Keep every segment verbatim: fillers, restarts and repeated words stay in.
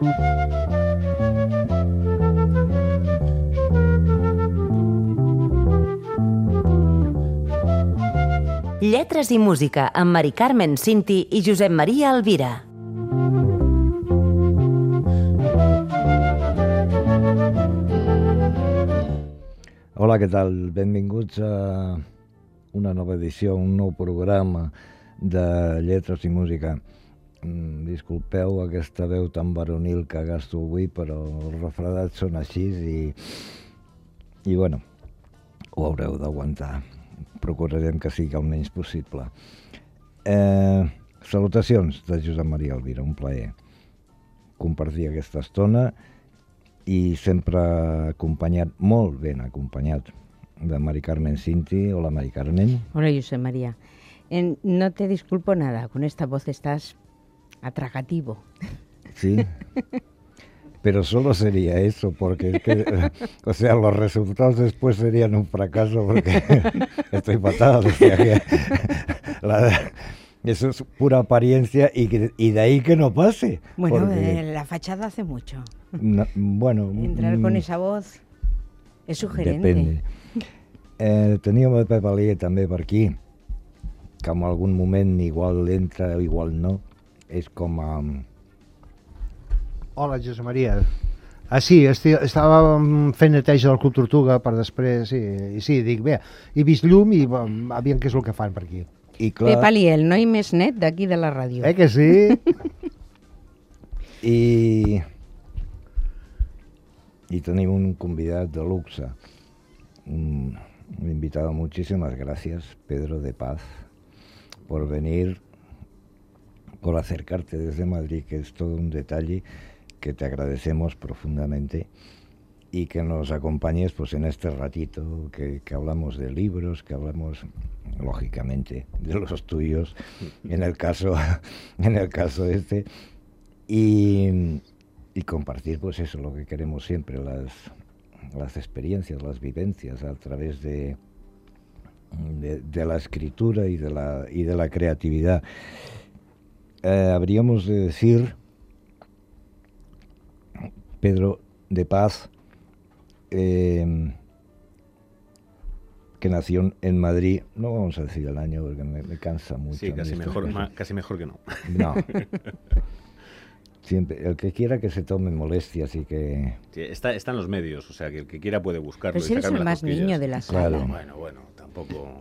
Lletres i música amb Mari Carmen Cinti i Josep Maria Alvira. Hola, què tal? Benvinguts a una nova edició, un nou programa de Lletres i Música. Mm, disculpeu aquesta veu tan varonil que gasto avui, però els refredats són així i, i bueno, ho haureu d'aguantar. Procurarem que sigui el menys possible. Eh, salutacions de Josep Maria Alvira, un plaer compartir aquesta estona i sempre acompanyat, molt ben acompanyat, de Mari Carmen Cinti. Hola, Mari Carmen. Hola, Josep María. En, no te disculpo nada, con esta voz estás atracativo. Sí, pero solo sería eso, porque es que, o sea, los resultados después serían un fracaso, porque estoy fatal, o sea que la, eso es pura apariencia y, que, y de ahí que no pase. Bueno, porque, eh, la fachada hace mucho. No, bueno, entrar con esa voz és sugerente. Depende. Eh, teníem el Pep Alier també per aquí, que en algun moment igual entra, igual no. És com a... Hola, Josep Maria. Ah, sí, esti- estava fent neteja del Club Tortuga per després, sí, i sí, dic, bé, he vist llum i um, aviam què és el que fan per aquí. I clar, Pep Alier, el noi més net d'aquí de la ràdio. Eh que sí? I... y tenim un convidat de luxe, un, un invitado. Muchísimas gracias, Pedro de Paz, por venir, por acercarte desde Madrid, que es todo un detalle que te agradecemos profundamente, y que nos acompañes pues en este ratito que, que hablamos de libros, que hablamos lógicamente de los tuyos, en el caso, en el caso este, y, y compartir pues eso, lo que queremos siempre, las, las experiencias, las vivencias a través de, de, de la escritura y de la, y de la creatividad. Eh, habríamos de decir, Pedro de Paz, eh, que nació en Madrid, no vamos a decir el año porque me, me cansa mucho. Sí, casi mejor, ma, casi mejor que no. No. Siempre, el que quiera que se tome molestias y que... Sí, está, está en los medios, o sea, que el que quiera puede buscarlo. Pero si eres el más niño de la sala. Claro. Bueno, bueno, tampoco...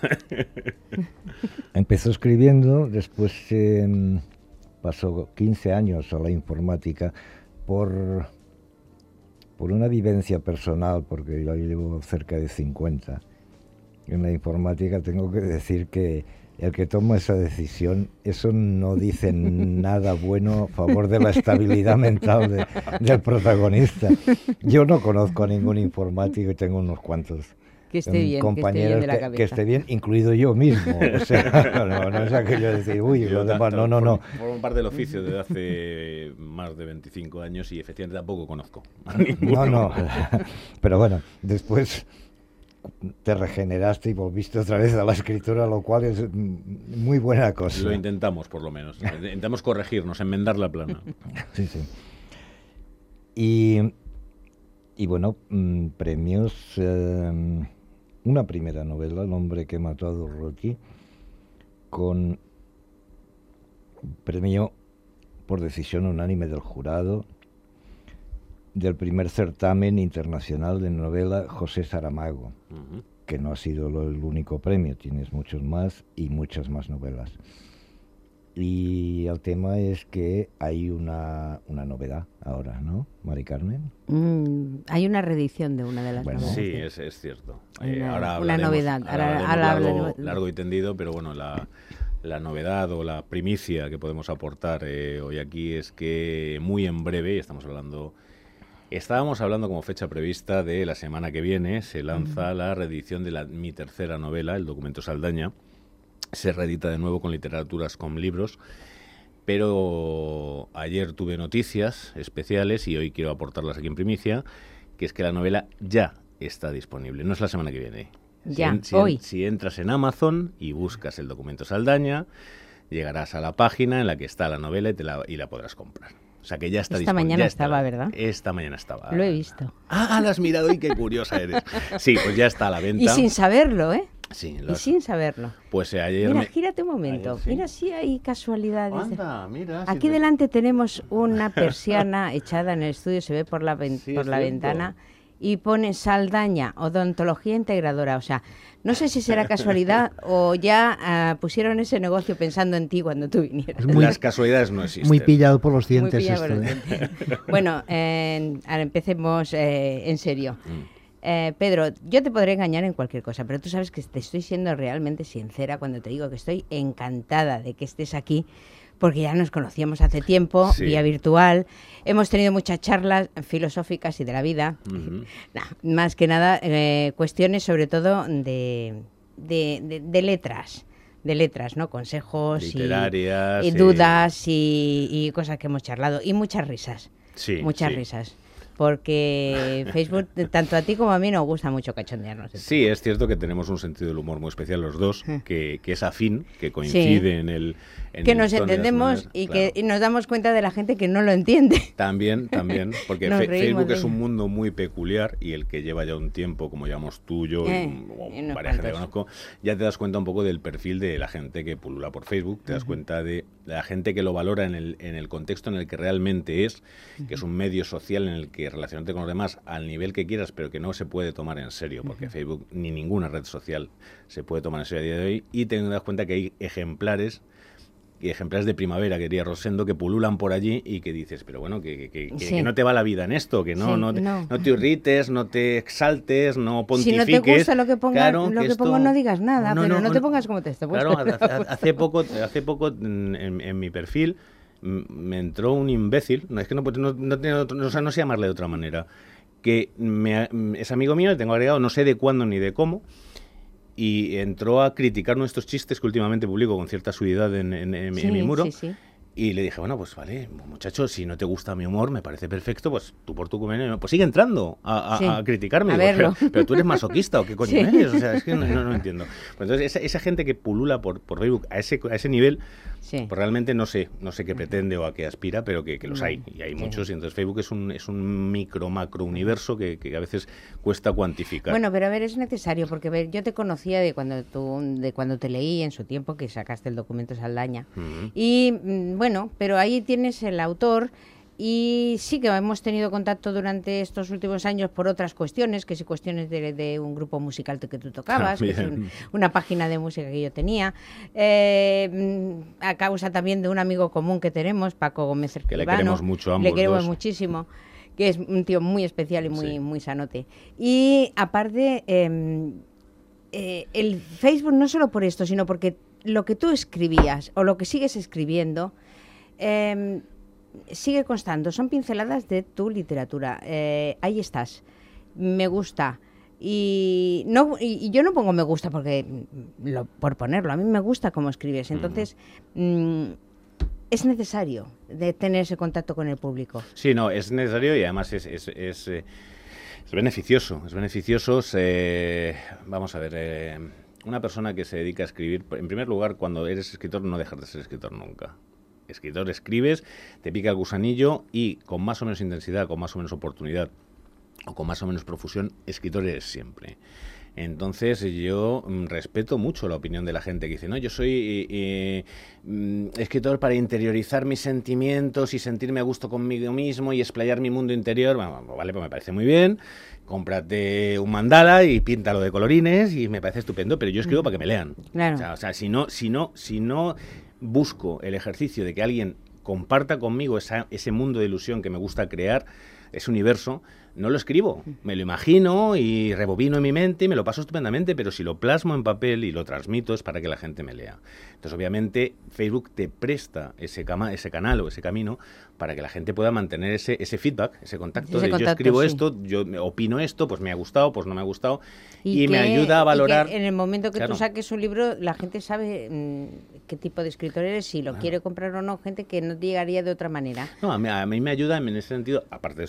Empezó escribiendo, después eh, pasó quince años a la informática por, por una vivencia personal, porque yo llevo cerca de cincuenta. En la informática tengo que decir que el que toma esa decisión, eso no dice nada bueno a favor de la estabilidad mental de, del protagonista. Yo no conozco a ningún informático y tengo unos cuantos que esté bien, compañeros que esté bien de la que, cabeza. que esté bien, incluido yo mismo. O sea, no, no es aquello de decir, uy, lo demás, no, no, no. Formo parte del oficio desde hace más de veinticinco años y efectivamente tampoco conozco a No, ninguno. no, pero bueno, después te regeneraste y volviste otra vez a la escritura, lo cual es muy buena cosa. Lo intentamos, por lo menos. Intentamos corregirnos, enmendar la plana. Sí, sí. Y, y bueno, mmm, premios... Eh, una primera novela, El hombre que mató a Dorothy, con premio por decisión unánime del jurado del primer certamen internacional de novela José Saramago, uh-huh. que no ha sido lo, el único premio, tienes muchos más y muchas más novelas. Y el tema es que hay una, una novedad ahora, ¿no, Mari Carmen? Mm, hay una reedición de una de las bueno, novelas. Sí, es, es cierto. Una, eh, ahora una novedad. Ahora ahora, ahora largo, largo y tendido, pero bueno, la, la novedad o la primicia que podemos aportar eh, hoy aquí es que muy en breve, y estamos hablando... Estábamos hablando como fecha prevista de la semana que viene, se lanza mm. la reedición de la, mi tercera novela, El documento Saldaña. Se reedita de nuevo con Literaturas con Libros, pero ayer tuve noticias especiales y hoy quiero aportarlas aquí en primicia, que es que la novela ya está disponible, no es la semana que viene. Ya, si, si, hoy. Si entras en Amazon y buscas El documento Saldaña, llegarás a la página en la que está la novela y, te la, y la podrás comprar. O sea que ya está Esta disponible. mañana Ya está. estaba, ¿verdad? Esta mañana estaba. Lo he visto. Ah, lo has mirado y qué curiosa eres. Sí, pues ya está a la venta. Y sin saberlo, ¿eh? Sí, Y lo has- sin saberlo. Pues eh, ayer Mira, me... gírate un momento. Ayer sí. Mira si hay casualidades. Anda, mira. si Aquí te- delante tenemos una persiana echada en el estudio, se ve por la, ven- Sí, por es la cierto. ventana, y pone Saldaña, odontología integradora. O sea, no sé si será casualidad o ya ah, pusieron ese negocio pensando en ti cuando tú vinieras. Es muy- Las casualidades no existen. Muy pillado por los Muy dientes pillado esto. por los ¿eh? dientes. Bueno, eh, ahora empecemos eh, en serio. Mm. Eh, Pedro, yo te podré engañar en cualquier cosa, pero tú sabes que te estoy siendo realmente sincera cuando te digo que estoy encantada de que estés aquí, porque ya nos conocíamos hace tiempo, Sí. vía virtual, hemos tenido muchas charlas filosóficas y de la vida, Ujú. Nah, más que nada eh, cuestiones sobre todo de, de, de- de letras, de letras, ¿no? Consejos y- Literarias, y, eh. dudas y, y cosas que hemos charlado, y muchas risas, Sí, muchas sí. risas. Porque Facebook, tanto a ti como a mí, nos gusta mucho cachondearnos. de Sí, es cierto que tenemos un sentido del humor muy especial los dos, Eh. que, que es afín, que coincide en el... en que el nos tono y las entendemos maneras, y claro. que y nos damos cuenta de la gente que no lo entiende. También, también, porque Nos Fe- reímos Facebook de es un ello. mundo muy peculiar y el que lleva ya un tiempo, como llevamos tú, yo Eh, y, o y unos varias gente que cuantos. conozco, ya te das cuenta un poco del perfil de la gente que pulula por Facebook, te das cuenta de la gente que lo valora en el, en el contexto en el que realmente es, que es un medio social en el que relacionarte con los demás al nivel que quieras, pero que no se puede tomar en serio, porque Facebook ni ninguna red social se puede tomar en serio a día de hoy, y te das cuenta que hay ejemplares y ejemplares de primavera, que diría Rosendo, que pululan por allí y que dices, pero bueno, que, que- que- Sí. que no te va la vida en esto, que no, Sí, no, te, no. no te irrites, no te exaltes, no Si pontifiques. no te gusta lo que ponga, Claro, lo que esto- pongo, no digas nada, No, pero no, no, te no. pongas como te está puesto. Claro, hace, hace poco, hace poco mm, en, en mi perfil mm, me entró un imbécil, no es que no, no, no, tiene otro- no, sé- no sé llamarle de otra manera, que me, es amigo mío, le tengo agregado, no sé de cuándo ni de cómo, y entró a criticar nuestros chistes que últimamente publico con cierta suidad en, en- en mi- en mi Sí, muro. sí, sí. Y le dije, bueno, pues vale, muchacho, si no te gusta mi humor, me parece perfecto, pues tú por tu convenio, pues sigue entrando a, a- Sí, a criticarme. a Digo, verlo. pero, pero tú eres masoquista o qué coño Sí. eres, o sea, es que no, no, no entiendo. Pues entonces, esa, esa gente que pulula por, por Facebook a ese, a ese nivel, Sí. pues realmente no sé, no sé qué pretende o a qué aspira, pero que, que los hay, y hay Sí. muchos, y entonces Facebook es un, es un micro, macro universo que, que a veces cuesta cuantificar. Bueno, pero a ver, es necesario, porque a ver, yo te conocía de cuando tú, de cuando te leí en su tiempo, que sacaste el documento Saldaña. Ujú. Y mm, bueno, pero ahí tienes el autor. Y sí que hemos tenido contacto durante estos últimos años por otras cuestiones, que si cuestiones de, de un grupo musical que tú tocabas, que es También. un- una página de música que yo tenía, eh, mm, a causa también de un amigo común que tenemos, Paco Gómez Que le Escribano. queremos mucho a Le ambos queremos dos. muchísimo, que es un tío muy especial y muy, Sí. muy sanote. Y aparte, eh, eh, el Facebook no solo por esto, sino porque lo que tú escribías o lo que sigues escribiendo eh, sigue constando. Son pinceladas de tu literatura. Eh, ahí estás. Me gusta. Y, no, y, y yo no pongo me gusta porque mm, lo, por ponerlo. A mí me gusta cómo escribes. Entonces, mm, es necesario de tener ese contacto con el público. Sí, no, es necesario y además es, es, es, eh, es beneficioso. Es beneficioso. Se, vamos a ver, eh, una persona que se dedica a escribir, en primer lugar, cuando eres escritor, no dejas de ser escritor nunca. Escritor, escribes, te pica el gusanillo y con más o menos intensidad, con más o menos oportunidad o con más o menos profusión, escritor eres siempre. Entonces yo mm, respeto mucho la opinión de la gente que dice, no, yo soy eh, eh, mm, escritor para interiorizar mis sentimientos y sentirme a gusto conmigo mismo y explayar mi mundo interior. Bueno, vale, pues me parece muy bien. Cómprate un mandala y píntalo de colorines y me parece estupendo, pero yo escribo para que me lean. Claro. O sea, o sea, si no, si no, si no busco el ejercicio de que alguien comparta conmigo esa, ese mundo de ilusión que me gusta crear, ese universo, no lo escribo, me lo imagino y rebobino en mi mente y me lo paso estupendamente, pero si lo plasmo en papel y lo transmito es para que la gente me lea. Entonces, obviamente, Facebook te presta ese, cama, ese canal o ese camino para que la gente pueda mantener ese, ese feedback, ese contacto Ese de contacto, yo escribo sí. esto, yo me opino esto, pues me ha gustado, pues no me ha gustado, y, que- me ayuda a y valorar. que en el momento que Claro. tú saques un libro, la gente sabe mm, qué tipo de escritor eres, si lo quiere comprar o no, gente que no te llegaría de otra manera. No, a mí, a mí me ayuda en ese sentido, aparte de eso,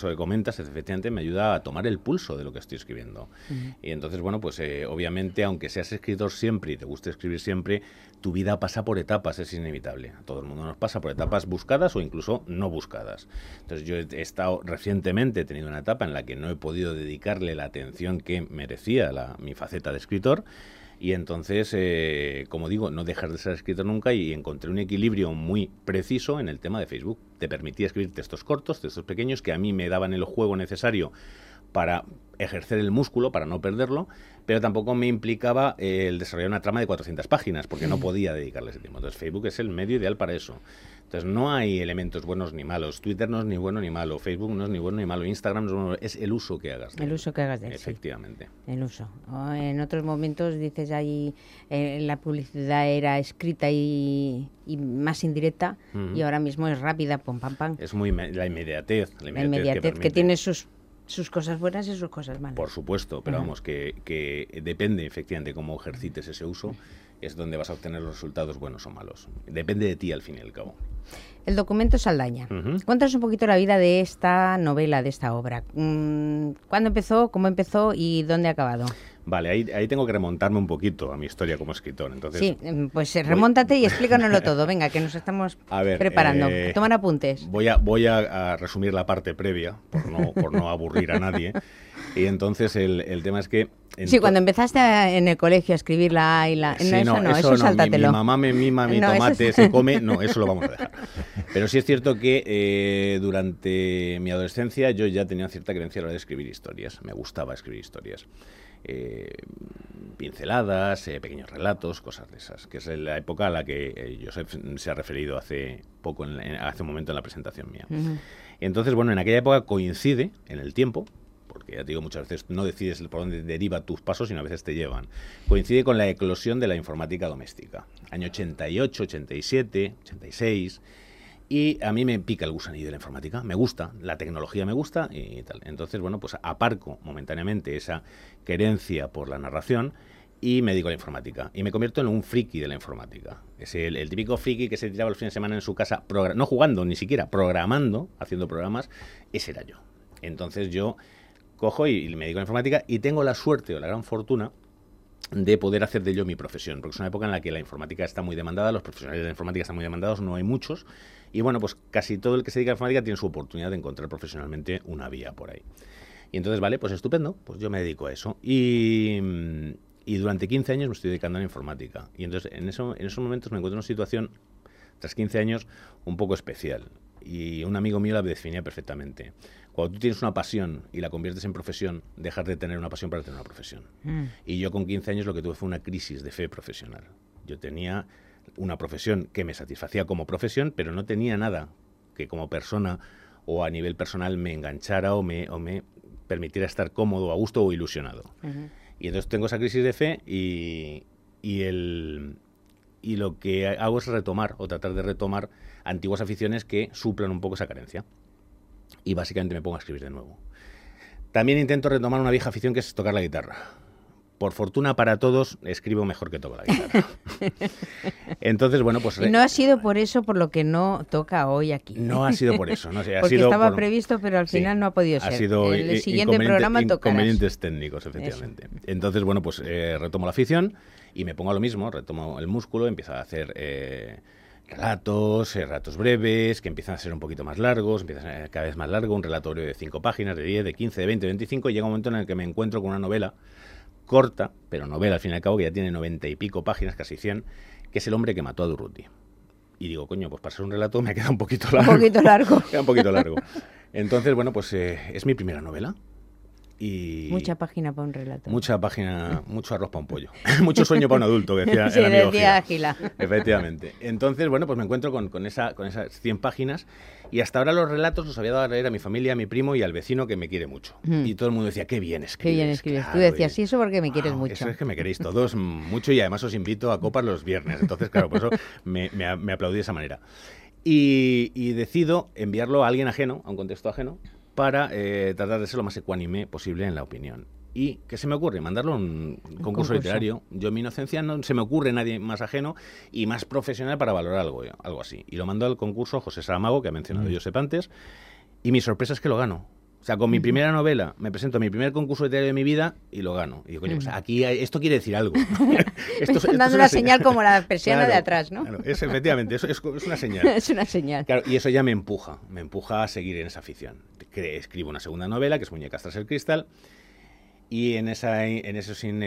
eso que comentas, efectivamente me ayuda a tomar el pulso de lo que estoy escribiendo. Uh-huh. Y entonces, bueno, pues eh, obviamente, aunque seas escritor siempre y te guste escribir siempre, tu vida pasa por etapas, es inevitable. A todo el mundo nos pasa por etapas buscadas o incluso no buscadas. Entonces yo he estado recientemente, he tenido una etapa en la que no he podido dedicarle la atención que merecía la, mi faceta de escritor. Y entonces, eh, como digo, no dejar de ser escritor nunca, y encontré un equilibrio muy preciso en el tema de Facebook. Te permitía escribir textos cortos, textos pequeños, que a mí me daban el juego necesario para ejercer el músculo, para no perderlo, pero tampoco me implicaba eh, el desarrollar una trama de cuatrocientas páginas, porque no podía dedicarle ese tiempo. Entonces Facebook es el medio ideal para eso. Entonces no hay elementos buenos ni malos. Twitter no es ni bueno ni malo, Facebook no es ni bueno ni malo, Instagram no es bueno, es el uso que hagas de El él. uso que hagas de él, Efectivamente. Sí. El uso. O en otros momentos dices ahí eh, la publicidad era escrita y, y más indirecta, uh-huh. y ahora mismo es rápida, pum, pam, pam. Es muy la inmediatez. La inmediatez, la inmediatez que, que tiene sus sus cosas buenas y sus cosas malas. Por supuesto, pero uh-huh. vamos, que, que depende efectivamente cómo ejercites ese uso, es donde vas a obtener los resultados buenos o malos. Depende de ti al fin y al cabo. El documento Saldaña. Uh-huh. Cuéntanos un poquito la vida de esta novela, de esta obra. ¿Cuándo empezó, cómo empezó y dónde ha acabado? Vale, ahí, ahí tengo que remontarme un poquito a mi historia como escritor. Entonces, sí, pues remóntate voy... y explícanoslo todo. Venga, que nos estamos a ver, preparando. Eh, Toman apuntes. Voy a voy a, a resumir la parte previa, por no, por no aburrir a nadie. Y entonces el, el tema es que... Sí, cuando empezaste a, en el colegio a escribir la A y la... Sí, no, eso no, no, eso, eso no. sáltatelo. Mi, mi mamá me mima, mi no, tomate es... se come... No, eso lo vamos a dejar. Pero sí es cierto que eh, durante mi adolescencia yo ya tenía cierta creencia a la hora de escribir historias. Me gustaba escribir historias. Eh, pinceladas, eh, pequeños relatos, cosas de esas, que es la época a la que eh, Josep se ha referido hace poco, en, en, hace un momento en la presentación mía. Uh-huh. Entonces, bueno, en aquella época coincide en el tiempo, porque ya te digo, muchas veces no decides por dónde deriva tus pasos, sino a veces te llevan. Coincide con la eclosión de la informática doméstica, año ochenta y ocho, ochenta y siete, ochenta y seis... Y a mí me pica el gusanillo de la informática, me gusta, la tecnología me gusta y tal. Entonces, bueno, pues aparco momentáneamente esa querencia por la narración y me dedico a la informática. Y me convierto en un friki de la informática. Es el, el típico friki que se tiraba los fines de semana en su casa, progra- no jugando ni siquiera, programando, haciendo programas, ese era yo. Entonces yo cojo y, y me dedico a la informática y tengo la suerte o la gran fortuna de poder hacer de ello mi profesión, porque es una época en la que la informática está muy demandada, los profesionales de la informática están muy demandados, no hay muchos, y bueno, pues casi todo el que se dedica a la informática tiene su oportunidad de encontrar profesionalmente una vía por ahí. Y entonces, vale, pues estupendo, pues yo me dedico a eso. Y, y durante quince años me estoy dedicando a la informática. Y entonces, en, eso, en esos momentos me encuentro en una situación, tras quince años, un poco especial. Y un amigo mío la definía perfectamente. Cuando tú tienes una pasión y la conviertes en profesión, dejas de tener una pasión para tener una profesión. Mm. Y yo con quince años lo que tuve fue una crisis de fe profesional. Yo tenía una profesión que me satisfacía como profesión, pero no tenía nada que como persona o a nivel personal me enganchara o me, o me permitiera estar cómodo, a gusto o ilusionado. Uh-huh. Y entonces tengo esa crisis de fe y, y, el, y lo que hago es retomar o tratar de retomar antiguas aficiones que suplan un poco esa carencia. Y básicamente me pongo a escribir de nuevo. También intento retomar una vieja afición que es tocar la guitarra. Por fortuna para todos, escribo mejor que toco la guitarra. Entonces, bueno, pues... Y no ha sido por eso por lo que no toca hoy aquí. No ha sido por eso. No sé, ha Porque sido estaba por... previsto, pero al final sí, no ha podido ser. Ha sido el i- siguiente programa tocarás. Inconvenientes técnicos, efectivamente. Eso. Entonces, bueno, pues eh, retomo la afición y me pongo a lo mismo, retomo el músculo, empiezo a hacer... Eh, relatos, eh, relatos breves, que empiezan a ser un poquito más largos, empiezan a ser cada vez más largo, un relatorio de cinco páginas, de diez, de quince, de veinte, de veinticinco, y llega un momento en el que me encuentro con una novela corta, pero novela al fin y al cabo, que ya tiene noventa y pico páginas, casi cien, que es El hombre que mató a Durruti. Y digo, coño, pues para ser un relato me queda un poquito largo. Un poquito largo. queda un poquito largo. Entonces, bueno, pues eh, es mi primera novela. Y mucha página para un relato. Mucha página, mucho arroz para un pollo. Mucho sueño para un adulto, que decía sí, el amigo decía Gila. Gila. Efectivamente. Entonces, bueno, pues me encuentro con, con, esa, con esas cien páginas y hasta ahora los relatos los había dado a leer a mi familia, a mi primo y al vecino que me quiere mucho. Mm. Y todo el mundo decía, qué bien escribes. Qué bien escribes. Claro, Tú decías, y, sí, eso porque me wow, quieres mucho. Eso es que me queréis todos mucho y además os invito a copas los viernes. Entonces, claro, por eso me, me, me aplaudí de esa manera. Y, y decido enviarlo a alguien ajeno, a un contexto ajeno, para eh, tratar de ser lo más ecuánime posible en la opinión. ¿Y qué se me ocurre? Mandarlo a un, un concurso, concurso literario. Yo en mi inocencia no se me ocurre nadie más ajeno y más profesional para valorar algo, algo así. Y lo mando al concurso José Saramago, que ha mencionado mm. Josep antes, y mi sorpresa es que lo gano. O sea, con mi primera novela me presento a mi primer concurso literario de mi vida y lo gano. Y digo, coño, pues aquí hay, esto quiere decir algo. esto, esto, Me están esto dando una señal como la persiana claro, de atrás, ¿no? Claro, es, efectivamente, eso es, es una señal. Es una señal. Claro, y eso ya me empuja, me empuja a seguir en esa afición. Escribo una segunda novela, que es Muñecas tras el cristal, y en, esa, en, esos, en,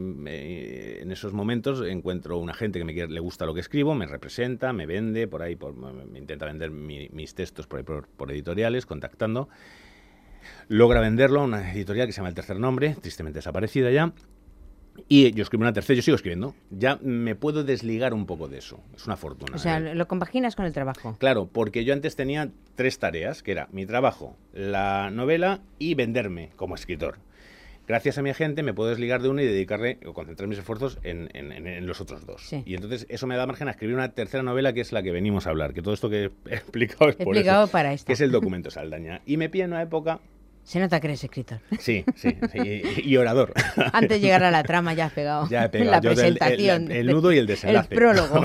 en esos momentos encuentro una gente que me quiere, le gusta lo que escribo, me representa, me vende, por ahí por, me intenta vender mi, mis textos por, ahí por, por editoriales, contactando. Logra venderlo a una editorial que se llama El Tercer Nombre, tristemente desaparecida ya. Y yo escribo una tercera, yo sigo escribiendo. Ya me puedo desligar un poco de eso. Es una fortuna. O sea, ¿eh? lo compaginas con el trabajo. Claro, porque yo antes tenía tres tareas, que era mi trabajo, la novela y venderme como escritor. Gracias a mi agente me puedo desligar de uno y dedicarle o concentrar mis esfuerzos en, en, en los otros dos. Sí. Y entonces eso me da margen a escribir una tercera novela, que es la que venimos a hablar, que todo esto que he explicado es he por explicado eso, para esto. Que es el Documento Saldaña. Y me pilla en una época... Se nota que eres escritor. Sí, sí, sí y, y orador. Antes de llegar a la trama ya has pegado. Ya he pegado. La Yo presentación. El, el, el nudo y el desenlace. El prólogo.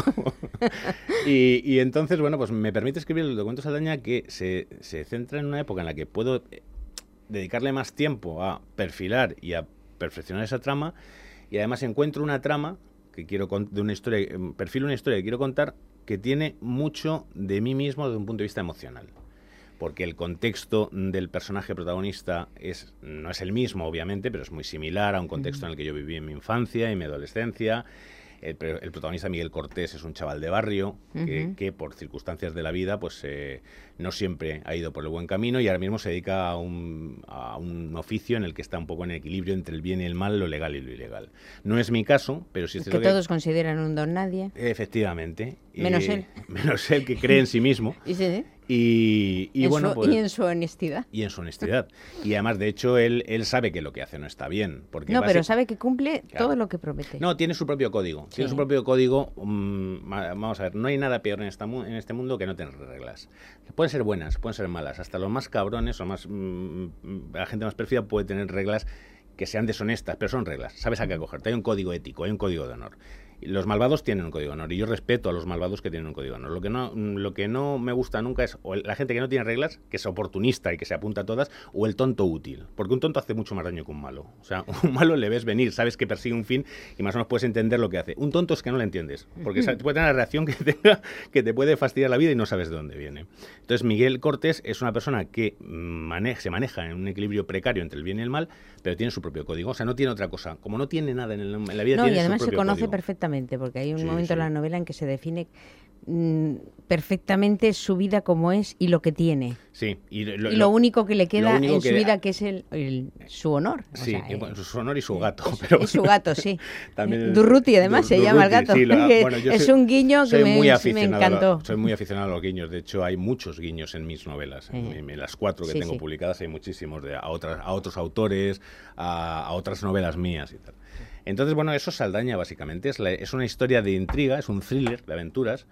y, y entonces, bueno, pues me permite escribir el Documento Saldaña, que se, se centra en una época en la que puedo dedicarle más tiempo a perfilar y a perfeccionar esa trama, y además encuentro una trama que quiero de una historia, perfilo una historia que quiero contar, que tiene mucho de mí mismo desde un punto de vista emocional. Porque el contexto del personaje protagonista es no es el mismo, obviamente, pero es muy similar a un contexto uh-huh. en el que yo viví en mi infancia y mi adolescencia. El, el protagonista, Miguel Cortés, es un chaval de barrio uh-huh. que, que, por circunstancias de la vida, pues eh, no siempre ha ido por el buen camino y ahora mismo se dedica a un, a un oficio en el que está un poco en equilibrio entre el bien y el mal, lo legal y lo ilegal. No es mi caso, pero sí es que todos que, consideran un don nadie. Efectivamente. Menos eh, él. Menos él, que cree en sí mismo. ¿Y sí? Y, y, en bueno, su, pues, y en su honestidad. Y en su honestidad. Y además, de hecho, él, él sabe que lo que hace no está bien. Porque no, pero sabe que cumple claro. todo lo que promete. No, tiene su propio código. Sí. Tiene su propio código. Um, vamos a ver, no hay nada peor en, esta, en este mundo que no tener reglas. Pueden ser buenas, pueden ser malas. Hasta los más cabrones o más um, la gente más pérfida puede tener reglas que sean deshonestas, pero son reglas. Sabes a qué acogerte. Hay un código ético, hay un código de honor. Los malvados tienen un código de honor y yo respeto a los malvados que tienen un código de honor. Lo que no, lo que no me gusta nunca es o la gente que no tiene reglas, que es oportunista y que se apunta a todas, o el tonto útil. Porque un tonto hace mucho más daño que un malo. O sea, un malo le ves venir, sabes que persigue un fin y más o menos puedes entender lo que hace. Un tonto es que no lo entiendes, porque puede tener una reacción que, tenga, que te puede fastidiar la vida y no sabes de dónde viene. Entonces, Miguel Cortés es una persona que maneja, se maneja en un equilibrio precario entre el bien y el mal, pero tiene su propio código. O sea, no tiene otra cosa. Como no tiene nada en, el, en la vida, no, tiene y además su propio se conoce código. Perfectamente, porque hay un Sí, momento sí. en la novela en que se define mmm, perfectamente su vida como es y lo que tiene. Sí, y lo, y lo único que le queda único en que su de- vida, que es el, el- su honor. O Sí, sea, y eh, bueno, su honor y su gato. es, pero es su gato, sí. También- Durruti, además, se Dur- llama el Durruti, gato. sí, lo- que bueno, yo es soy- un guiño que soy me, muy me aficionado a- encantó. soy muy aficionado a los guiños. De hecho, hay muchos guiños en mis novelas. Eh. En, en las cuatro que Sí, tengo sí. publicadas hay muchísimos de, a, otras, a otros autores, a, a otras novelas mías y tal. Entonces, bueno, eso es Saldaña, básicamente. Es, la- es una historia de intriga, es un thriller de aventuras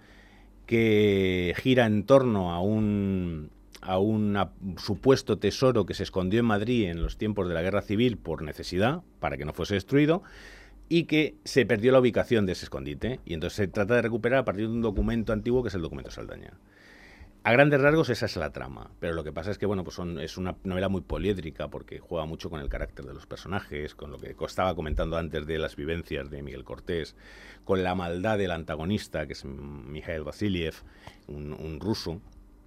que gira en torno a un a un a- supuesto tesoro que se escondió en Madrid en los tiempos de la Guerra Civil por necesidad, para que no fuese destruido, y que se perdió la ubicación de ese escondite. Y entonces se trata de recuperar a partir de un documento antiguo que es el documento Saldaña. A grandes rasgos esa es la trama, pero lo que pasa es que bueno, pues son, es una novela muy poliédrica porque juega mucho con el carácter de los personajes, con lo que estaba comentando antes de las vivencias de Miguel Cortés, con la maldad del antagonista, que es Mikhail Vasiliev, un, un ruso,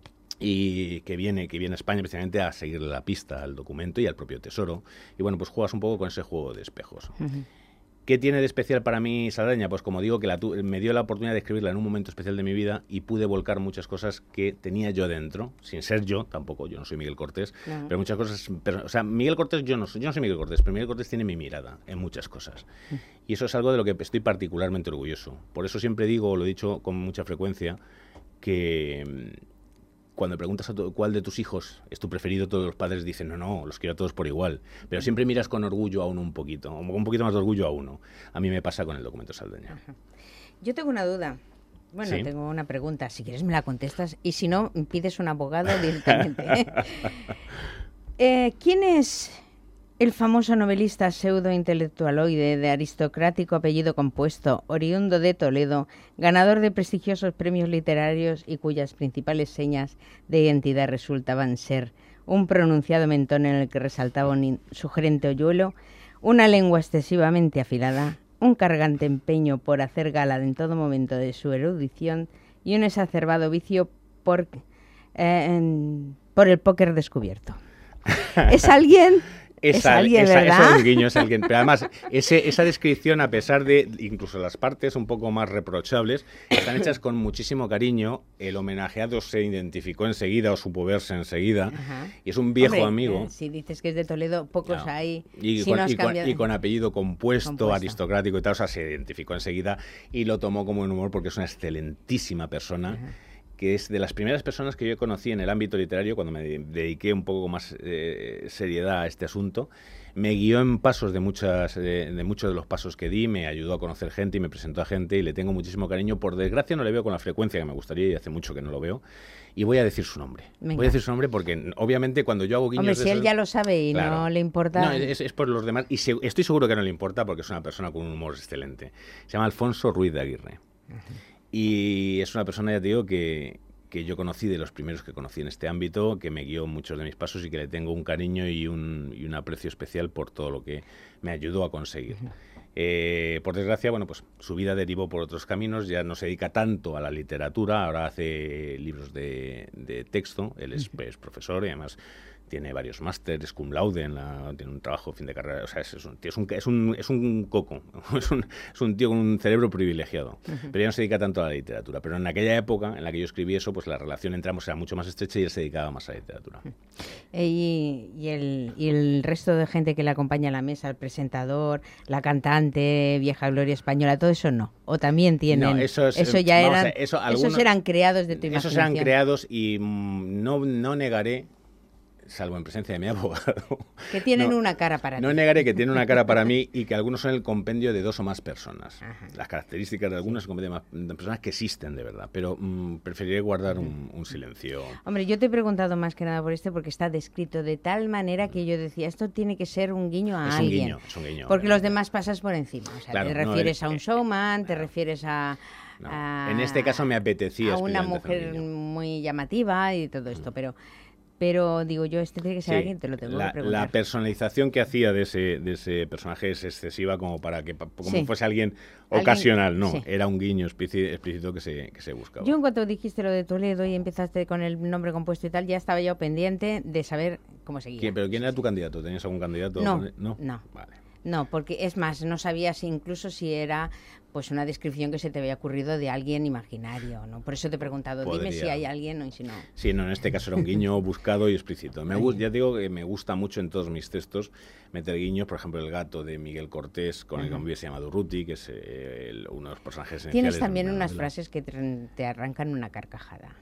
y que viene, que viene a España precisamente a seguirle la pista al documento y al propio tesoro. Y bueno, pues juegas un poco con ese juego de espejos. Ujú. ¿Qué tiene de especial para mí Saldaña? Pues como digo, que la tu- me dio la oportunidad de escribirla en un momento especial de mi vida y pude volcar muchas cosas que tenía yo dentro, sin ser yo, tampoco, yo no soy Miguel Cortés, No. pero muchas cosas, pero, o sea, Miguel Cortés, yo no soy, yo no soy Miguel Cortés, pero Miguel Cortés tiene mi mirada en muchas cosas. Y eso es algo de lo que estoy particularmente orgulloso. Por eso siempre digo, lo he dicho con mucha frecuencia, que mm, cuando preguntas a tu- cuál de tus hijos es tu preferido, todos los padres dicen, no, no, los quiero a todos por igual. Pero siempre miras con orgullo a uno un poquito, un poquito más de orgullo a uno. A mí me pasa con el documento Saldaña. Yo tengo una duda. Bueno, Sí. tengo una pregunta. Si quieres me la contestas y si no, pides un abogado directamente. ¿eh? Eh, ¿Quién es El famoso novelista pseudo-intelectualoide de aristocrático apellido compuesto, oriundo de Toledo, ganador de prestigiosos premios literarios y cuyas principales señas de identidad resultaban ser un pronunciado mentón en el que resaltaba un sugerente hoyuelo, una lengua excesivamente afilada, un cargante empeño por hacer gala en todo momento de su erudición y un exacerbado vicio por, eh, por el póker descubierto. Es alguien... Es, es alguien, esa, ¿verdad? Eso es un guiño, es alguien. Pero además, ese, esa descripción, a pesar de incluso las partes un poco más reprochables, están hechas con muchísimo cariño. El homenajeado se identificó enseguida o supo verse enseguida. Ajá. Y es un viejo Hombre, amigo. Eh, si dices que es de Toledo, pocos no. hay. Y, si con, no y, con, cambiado... y con apellido compuesto, compuesto, aristocrático y tal. O sea, se identificó enseguida y lo tomó como un humor porque es una excelentísima persona. Ajá. Que es de las primeras personas que yo conocí en el ámbito literario cuando me dediqué un poco más eh, seriedad a este asunto. Me guió en pasos de, muchas, de, de muchos de los pasos que di, me ayudó a conocer gente y me presentó a gente y le tengo muchísimo cariño. Por desgracia no le veo con la frecuencia que me gustaría y hace mucho que no lo veo. Y voy a decir su nombre. Venga. Voy a decir su nombre porque obviamente cuando yo hago guiños... Hombre, si de él esos, ya lo sabe y claro, no le importa... No, es, es por los demás y se, estoy seguro que no le importa porque es una persona con un humor excelente. Se llama Alfonso Ruiz de Aguirre. Uh-huh. Y es una persona, ya te digo, que... que yo conocí de los primeros que conocí en este ámbito, que me guió muchos de mis pasos y que le tengo un cariño y un, y un aprecio especial por todo lo que me ayudó a conseguir. Uh-huh. Eh, por desgracia, bueno, pues su vida derivó por otros caminos, ya no se dedica tanto a la literatura, ahora hace libros de, de texto, él es, uh-huh. es profesor y además tiene varios másteres, cum laude, en la, tiene un trabajo fin de carrera, o sea, es, es, un, tío, es, un, es, un, es un coco, es un, es un tío con un cerebro privilegiado, uh-huh. pero ya no se dedica tanto a la literatura, pero en aquella época en la que yo escribí eso, pues la relación entre ambos era mucho más estrecha y él se dedicaba más a la literatura. Uh-huh. Y, y, el, y el resto de gente que le acompaña a la mesa, el presentador, la cantante, vieja gloria española, todo eso no, o también tienen, no, eso, es, eso ya eran, ver, eso, algunos, esos eran creados de tu imaginación. Esos eran creados y mmm, no, no negaré, salvo en presencia de mi abogado. Que tienen no, una cara para no ti. No negaré que tienen una cara para mí y que algunos son el compendio de dos o más personas. Ajá. Las características de algunas son compendio de personas que existen de verdad, pero mmm, preferiré guardar un, un silencio. Hombre, yo te he preguntado más que nada por este porque está descrito de tal manera que yo decía, esto tiene que ser un guiño a es alguien. Un guiño, es un guiño. Porque los demás pasas por encima. O sea, claro, te refieres no, a un showman, te refieres a... No. a En este caso me apetecía a una mujer un muy llamativa y todo esto, mm. pero... Pero digo yo, este tiene que ser sí, alguien, te lo tengo la, que preguntar. La personalización que hacía de ese, de ese personaje es excesiva como para que como sí. fuese alguien ocasional, no, sí. era un guiño explícito que se, que se buscaba. Yo en cuanto dijiste lo de Toledo y empezaste con el nombre compuesto y tal, ya estaba yo pendiente de saber cómo seguía. ¿Quién, ¿Pero quién era tu candidato? ¿Tenías algún candidato? No, no. no. Vale. No, porque es más, no sabías incluso si era pues una descripción que se te había ocurrido de alguien imaginario, ¿no? Por eso te he preguntado, Podría. Dime si hay alguien o si no. Sí, no, en este caso era un guiño buscado y explícito. Me gusta, ya digo que me gusta mucho en todos mis textos meter guiños, por ejemplo, El gato de Miguel Cortés, con uh-huh. el que me hubiese llamado Ruti, que es eh, el, uno de los personajes esenciales. Tienes también unas novela. frases que te, te arrancan una carcajada.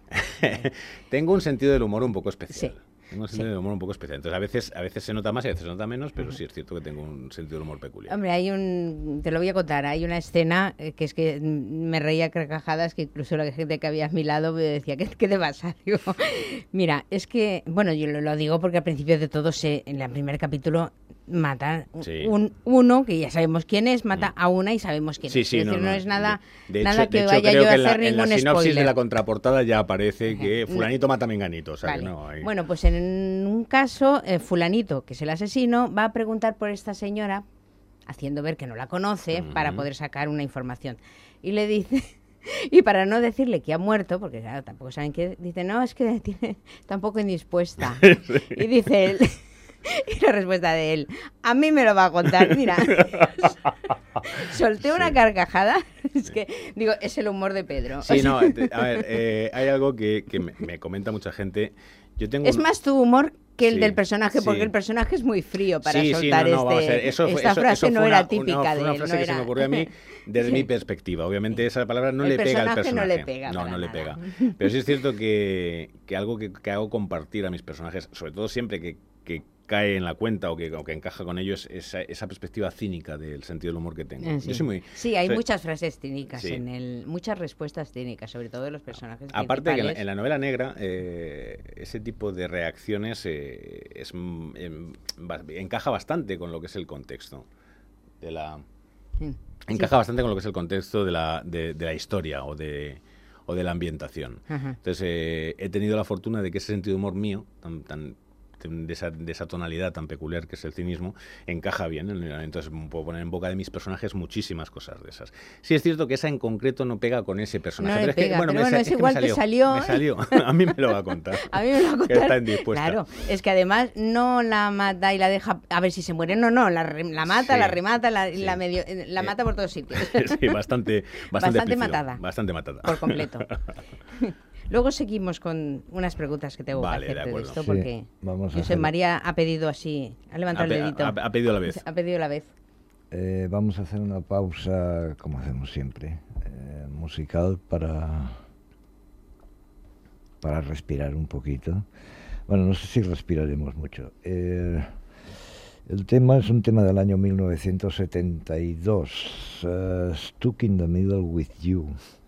Tengo un sentido del humor un poco especial. Sí. Tengo un sentido sí. del humor un poco especial. Entonces, a veces, a veces se nota más y a veces se nota menos, pero uh-huh. sí es cierto que tengo un sentido del humor peculiar. Hombre, hay un... Te lo voy a contar. Hay una escena eh, que es que me reía carcajadas, que incluso la gente que había a mi lado me decía, ¿qué, qué te pasa? Digo, mira, es que... Bueno, yo lo, lo digo porque al principio de todo, se, en el primer capítulo, mata sí. un, uno, que ya sabemos quién es, mata mm. a una y sabemos quién sí, es. Sí, es no, decir, no, no es nada, de, de nada hecho, que de hecho, vaya yo a hacer en la, ningún en la sinopsis spoiler. de la contraportada ya aparece que fulanito mata a menganito. O sea, vale. que no, hay... Bueno, pues en un caso, eh, fulanito, que es el asesino, va a preguntar por esta señora, haciendo ver que no la conoce, uh-huh. para poder sacar una información. Y le dice... Y para no decirle que ha muerto, porque claro, tampoco saben qué, dice, no, es que tiene tampoco indispuesta. Sí. Y dice él... Y la respuesta de él, a mí me lo va a contar, mira. Solté una sí. carcajada. Es que, digo, es el humor de Pedro. Sí, no, a ver, eh, hay algo que, que me, me comenta mucha gente. Yo tengo es un... más tu humor que el sí, del personaje, sí. porque el personaje es muy frío para sí, soltar sí, no, no, este, eso fue, esta eso, frase eso no una, era típica una, de una él. frase No que era... se me ocurrió a mí desde sí. mi perspectiva. Obviamente esa palabra no el le pega al personaje. no le pega. No, no le nada. pega. Pero sí es cierto que, que algo que, que hago compartir a mis personajes, sobre todo siempre que que cae en la cuenta o que, o que encaja con ello es esa, esa perspectiva cínica del sentido del humor que tengo. Eh, sí. Yo soy muy, sí, hay soy, muchas frases cínicas, sí. en el, muchas respuestas cínicas, sobre todo de los personajes Aparte que en la, principales. en la novela negra eh, ese tipo de reacciones eh, es, eh, encaja bastante con lo que es el contexto de la... Sí. Encaja Sí. bastante con lo que es el contexto de la, de, de la historia o de, o de la ambientación. Ajá. Entonces, eh, he tenido la fortuna de que ese sentido de humor mío, tan, tan, de, esa, de esa tonalidad tan peculiar que es el cinismo, encaja bien. Entonces, puedo poner en boca de mis personajes muchísimas cosas de esas. Sí, es cierto que esa en concreto no pega con ese personaje. No pero le es que, pega, bueno, pero me, bueno, sa- es es que igual me te salió. salió. Me salió. A mí me lo va a contar. A mí me lo va a Que contar. está indispuesta. Claro, es que además no la mata y la deja a ver si se muere, no, no, la, re- la mata, Sí, la remata, la, sí. la, medio, la Eh, mata por todos sitios. Sí, bastante, bastante, Bastante pífilo, matada. Bastante matada. Por completo. Luego seguimos con unas preguntas que tengo Vale, que de hacerte de, acuerdo. esto, Sí, porque vamos a José hacer- María ha pedido así, ha levantado Ha pe- el dedito. ha- ha pedido a la vez. Ha pedido a la vez. Eh, vamos a hacer una pausa, como hacemos siempre, eh, musical para, para respirar un poquito. Bueno, no sé si respiraremos mucho. Eh, el tema es un tema del año mil novecientos setenta y dos, uh, Stuck in the Middle with You.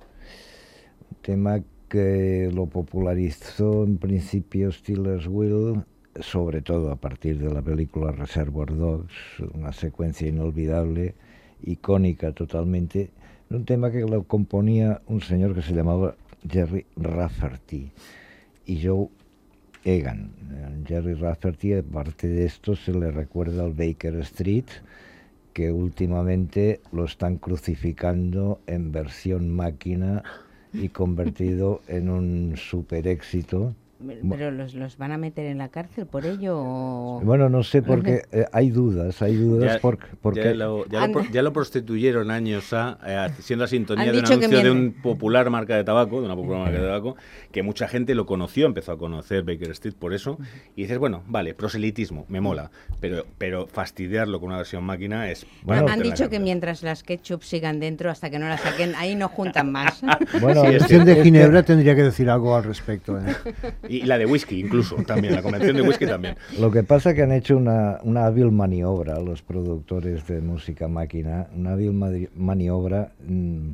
Un tema que lo popularizó en principio Steelers Will, sobre todo a partir de la película Reservoir Dogs, una secuencia inolvidable, icónica totalmente, un tema que lo componía un señor que se llamaba Jerry Rafferty y Joe Egan. Jerry Rafferty, aparte de esto, se le recuerda al Baker Street, que últimamente lo están crucificando en versión máquina y convertido en un super éxito. ¿Pero los, los van a meter en la cárcel por ello? O... Bueno, no sé, porque eh, hay dudas, hay dudas Ya, porque... porque ya, lo, ya, lo, pro- ya lo prostituyeron años a, eh, siendo la sintonía Han de un dicho que anuncio de mientras- un popular marca de tabaco, de una popular marca de tabaco, que mucha gente lo conoció, empezó a conocer Baker Street por eso, y dices, bueno, vale, proselitismo, me mola, pero, pero fastidiarlo con una versión máquina es... Bueno, han te la dicho que cambias. mientras las ketchup sigan dentro, hasta que no las saquen, ahí no juntan más. Bueno, Sí, La es Convención es de que- Ginebra tendría que decir algo al respecto. ¿eh? Y la de whisky incluso, también, la convención de whisky también. Lo que pasa es que han hecho una, una hábil maniobra los productores de música máquina, una hábil mani- maniobra mm,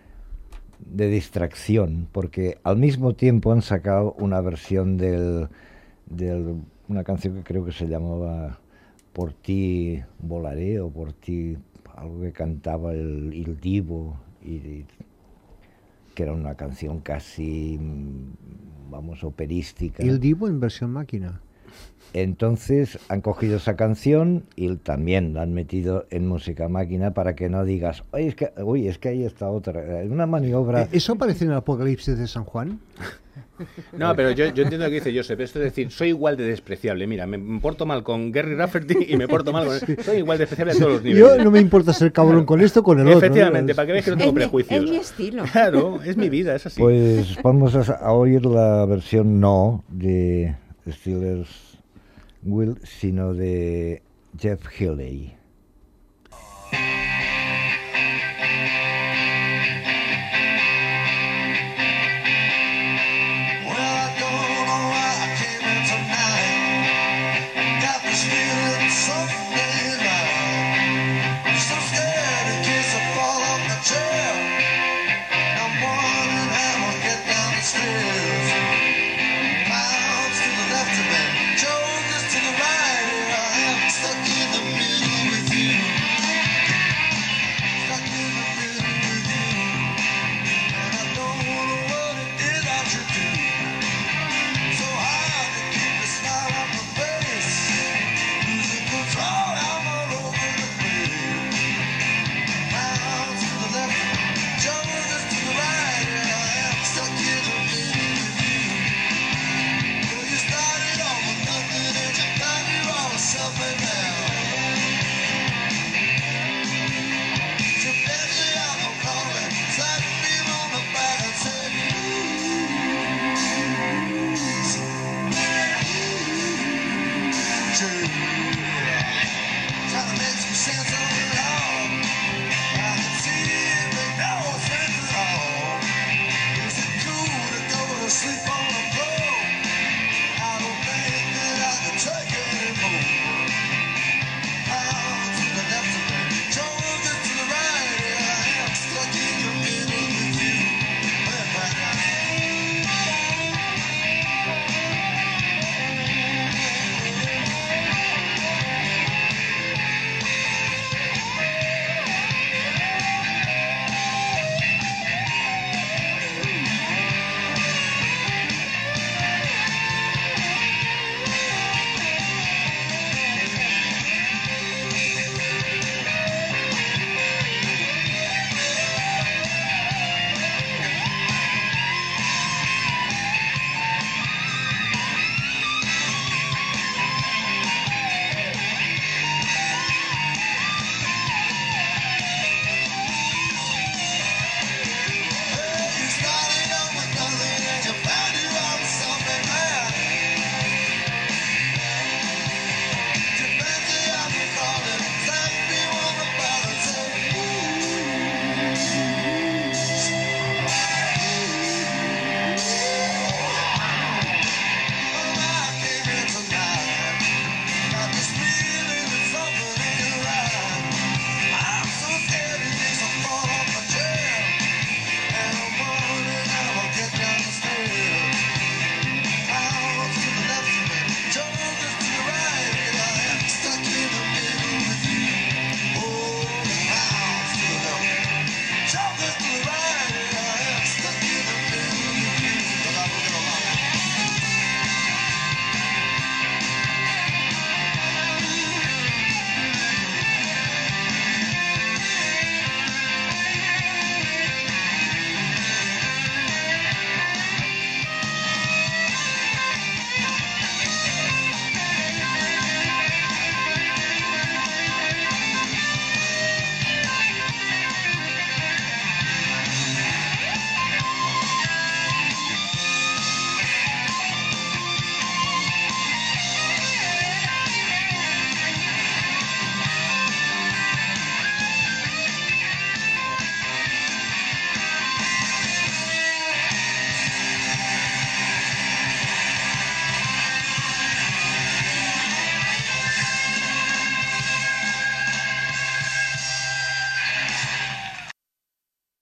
de distracción, porque al mismo tiempo han sacado una versión del, del una canción que creo que se llamaba Por ti volaré o Por ti, algo que cantaba el, el Divo, y, y que era una canción casi, mm, vamos, operística. Il Divo en versión máquina. Entonces han cogido esa canción y también la han metido en música máquina para que no digas, oye, es que, uy, es que ahí está otra. Es una maniobra. Eh, ¿Eso aparece en el Apocalipsis de San Juan? No, pero yo, yo entiendo lo que dice Josep, esto es decir, soy igual de despreciable. Mira, me, me porto mal con Gary Rafferty y me porto mal con... Soy igual de despreciable a todos los niveles. Yo no me importa ser cabrón con esto o con el Efectivamente, otro. para que veas que no Es tengo mi- prejuicios. es mi estilo. Claro, es mi vida, es así. Pues vamos a, a oír la versión no de Steelers Will, sino de Jeff Healey. Well, I don't know why I came in tonight. Got this feeling something ain't right. I'm so scared in case I fall off the chair. I'm wondering how I'll get down the stairs. Pounds to the left of me, shoulders to the right. Here I am, stuck in the middle with you. Stuck in the middle with you. And I don't know what it is I should do. So hard to keep a smile on my face. Losing control, I'm all over the place. Pounds to the left, shoulders to the right, and I am stuck in the middle with you. Well, you started off with nothing, and you thought you were all something now. So bend me out, don't call me, slap me on the back and say, trying to make some sense of it all. I can see it make no sense at all. Is it cool to go to sleep on the floor? I don't think that I can take it anymore.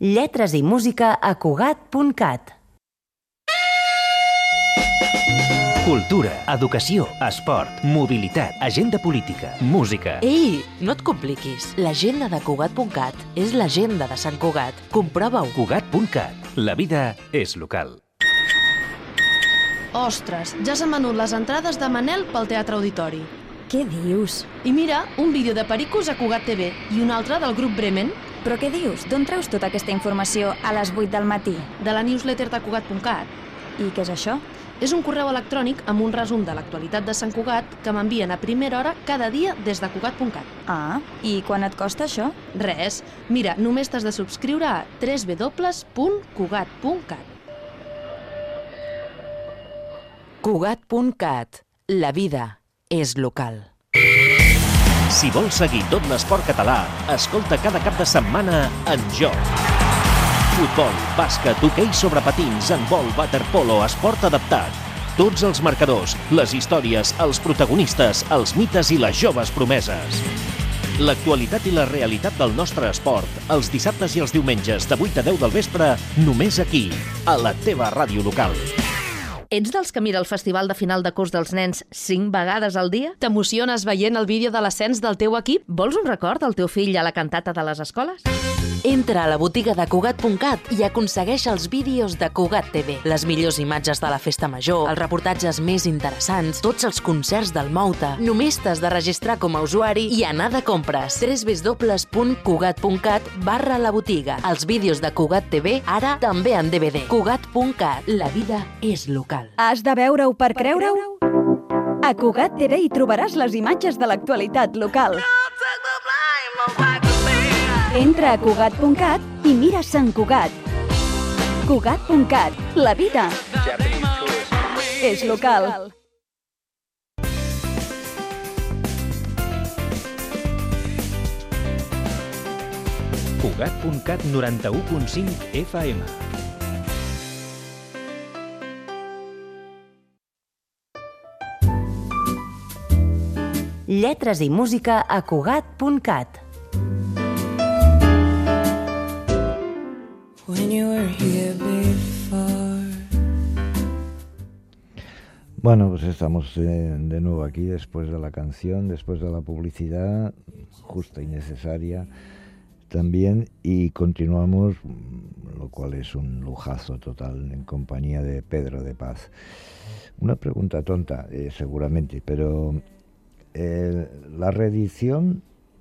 Lletres i música a Cugat punt cat. Cultura, educació, esport, mobilitat, agenda política, música. Ei, no et compliquis. L'agenda de Cugat punt cat és l'agenda de Sant Cugat. Comprova-ho. Cugat punt cat. La vida és local. Ostres, ja s'han venut les entrades de Manel pel Teatre Auditori. Què dius? I mira, un vídeo de Pericos a Cugat T V i un altre del grup Bremen. Però què dius? D'on treus tota aquesta informació a les vuit del matí? De la newsletter de Cugat punt cat. I què és això? És un correu electrònic amb un resum de l'actualitat de Sant Cugat que m'envien a primera hora cada dia des de Cugat punt cat. Ah, i quan et costa això? Res. Mira, només t'has de subscriure a w w w punt cugat punt cat. Cugat punt cat. La vida és local. Si vols seguir tot l'esport català, escolta cada cap de setmana En Joc. Futbol, bàsquet, hoquei sobre patins, handbol, waterpolo, esport adaptat. Tots els marcadors, les històries, els protagonistes, els mites i les joves promeses. L'actualitat i la realitat del nostre esport, els dissabtes i els diumenges de vuit a deu del vespre, només aquí, a la teva ràdio local. Ets dels que mira el festival de final de curs dels nens cinc vegades al dia? T'emociones veient el vídeo de l'ascens del teu equip? Vols un record del teu fill a la cantata de les escoles? Entra a la botiga de Cugat punt cat i aconsegueix els vídeos de Cugat T V. Les millors imatges de la festa major, els reportatges més interessants, tots els concerts del Mouta. Només t'has de registrar com a usuari i anar de compres. w w w punt cugat punt cat barra la botiga. Els vídeos de Cugat T V ara també en D V D. Cugat punt cat. La vida és local. Has de veure-ho per creure-ho? A Cugat T V hi trobaràs les imatges de l'actualitat local. Entra a Cugat punt cat i mira Sant Cugat. Cugat punt cat. La vida és local. Cugat punt cat noranta-u punt cinc F M. Lletres i música a Cugat punt cat. When you were here before. Bueno, pues estamos eh, de nuevo aquí después de la canción, después de la publicidad, justa y necesaria también, y continuamos, lo cual es un lujazo total, en compañía de Pedro de Paz. Una pregunta tonta, eh, seguramente, pero eh, la reedición